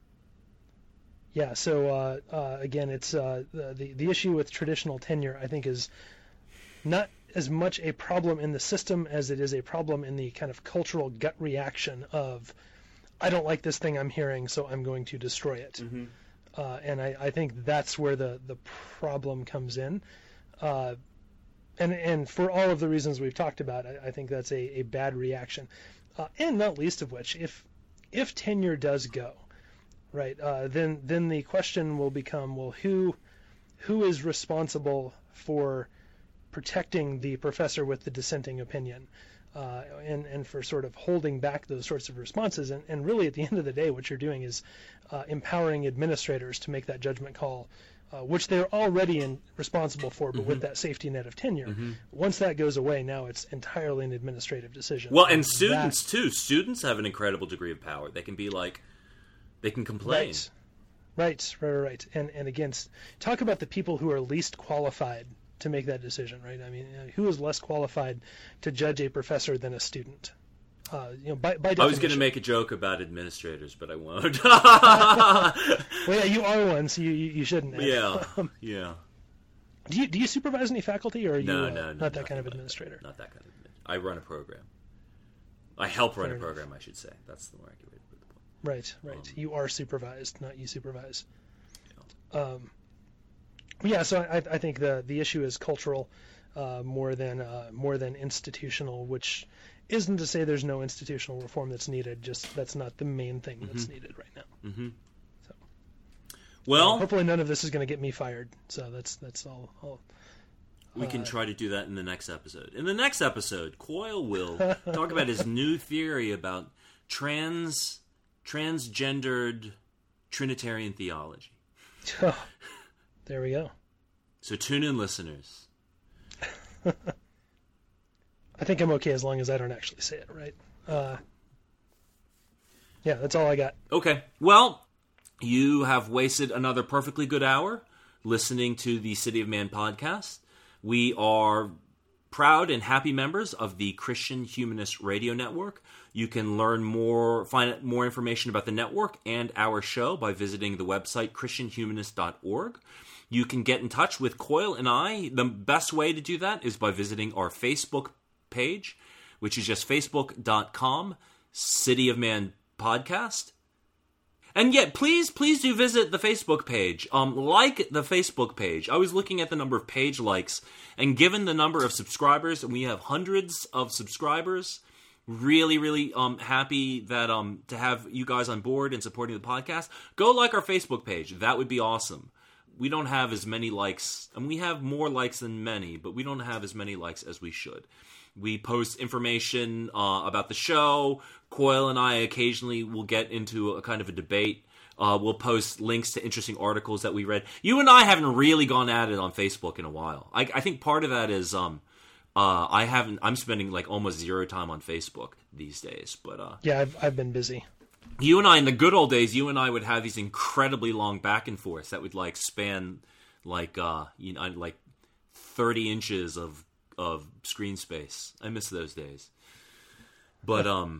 yeah. So uh, uh, again, it's uh, the, the the issue with traditional tenure, I think, is not as much a problem in the system as it is a problem in the kind of cultural gut reaction of, I don't like this thing I'm hearing, so I'm going to destroy it. Mm-hmm. Uh, and I, I think that's where the, the problem comes in. Uh, and and for all of the reasons we've talked about, I, I think that's a, a bad reaction. Uh, and not least of which, if if tenure does go, right, uh, then then the question will become, well, who who is responsible for protecting the professor with the dissenting opinion? Uh, and, and for sort of holding back those sorts of responses. And, and really, at the end of the day, what you're doing is uh, empowering administrators to make that judgment call, uh, which they're already in, responsible for, but mm-hmm. with that safety net of tenure. Mm-hmm. Once that goes away, now it's entirely an administrative decision. Well, and, and students, that, too. Students have an incredible degree of power. They can be like, they can complain. Right, right, right, right. And, and again, talk about the people who are least qualified to make that decision, right? I mean, who is less qualified to judge a professor than a student? Uh, you know, by, by definition. I was going to make a joke about administrators, but I won't. Well, yeah, you are one, so you you shouldn't. Have. Yeah, um, yeah. Do you do you supervise any faculty, or are no, you uh, no, no, not that kind of like administrator? That. Not that kind of administrator. I run a program. I help run Fair a program, enough. I should say. That's the more accurate way to put the point. Right, right. Um, you are supervised, not you supervise. Yeah. Um. Yeah, so I, I think the the issue is cultural uh, more than uh, more than institutional, which isn't to say there's no institutional reform that's needed. Just that's not the main thing mm-hmm. that's needed right now. Mm-hmm. So, well, uh, hopefully none of this is going to get me fired. So that's that's all. all we uh, can try to do that in the next episode. In the next episode, Coyle will talk about his new theory about trans transgendered Trinitarian theology. There we go. So tune in, listeners. I think I'm okay as long as I don't actually say it, right? Uh, yeah, that's all I got. Okay. Well, you have wasted another perfectly good hour listening to the City of Man podcast. We are proud and happy members of the Christian Humanist Radio Network. You can learn more, find more information about the network and our show by visiting the website christian humanist dot org. You can get in touch with Coyle and I. The best way to do that is by visiting our Facebook page, which is just facebook dot com, City of Man Podcast. And yet, please, please do visit the Facebook page. Um, like the Facebook page. I was looking at the number of page likes, and given the number of subscribers, and we have hundreds of subscribers, really, really um happy that um to have you guys on board and supporting the podcast. Go like our Facebook page. That would be awesome. We don't have as many likes, and we have more likes than many, but we don't have as many likes as we should. We post information uh, about the show. Coyle and I occasionally will get into a kind of a debate. Uh, we'll post links to interesting articles that we read. You and I haven't really gone at it on Facebook in a while. I, I think part of that is um, uh, I haven't. I'm spending like almost zero time on Facebook these days. But uh, yeah, I've I've been busy. You and I, in the good old days, you and I would have these incredibly long back and forths that would like span like uh, you know like thirty inches of of screen space. I miss those days. But um,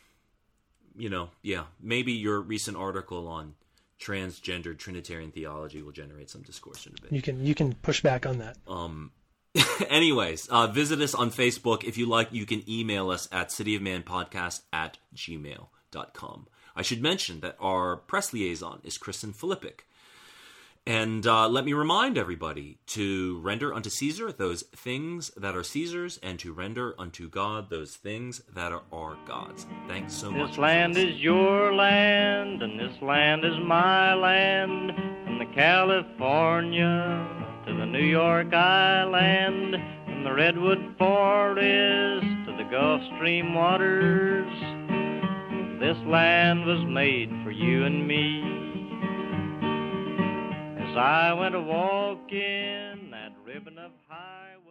you know, yeah, maybe your recent article on transgendered Trinitarian theology will generate some discourse in a bit. You can you can push back on that. Um. Anyways, uh, visit us on Facebook. If you like, you can email us at cityofmanpodcast at gmail dot com. I should mention that our press liaison is Kristen Filippic. And uh, let me remind everybody to render unto Caesar those things that are Caesar's, and to render unto God those things that are, are God's. Thanks so much. This land is your land, and this land is my land, from the California to the New York Island, from the Redwood Forest to the Gulf Stream waters. This land was made for you and me. As I went a walking that ribbon of highway.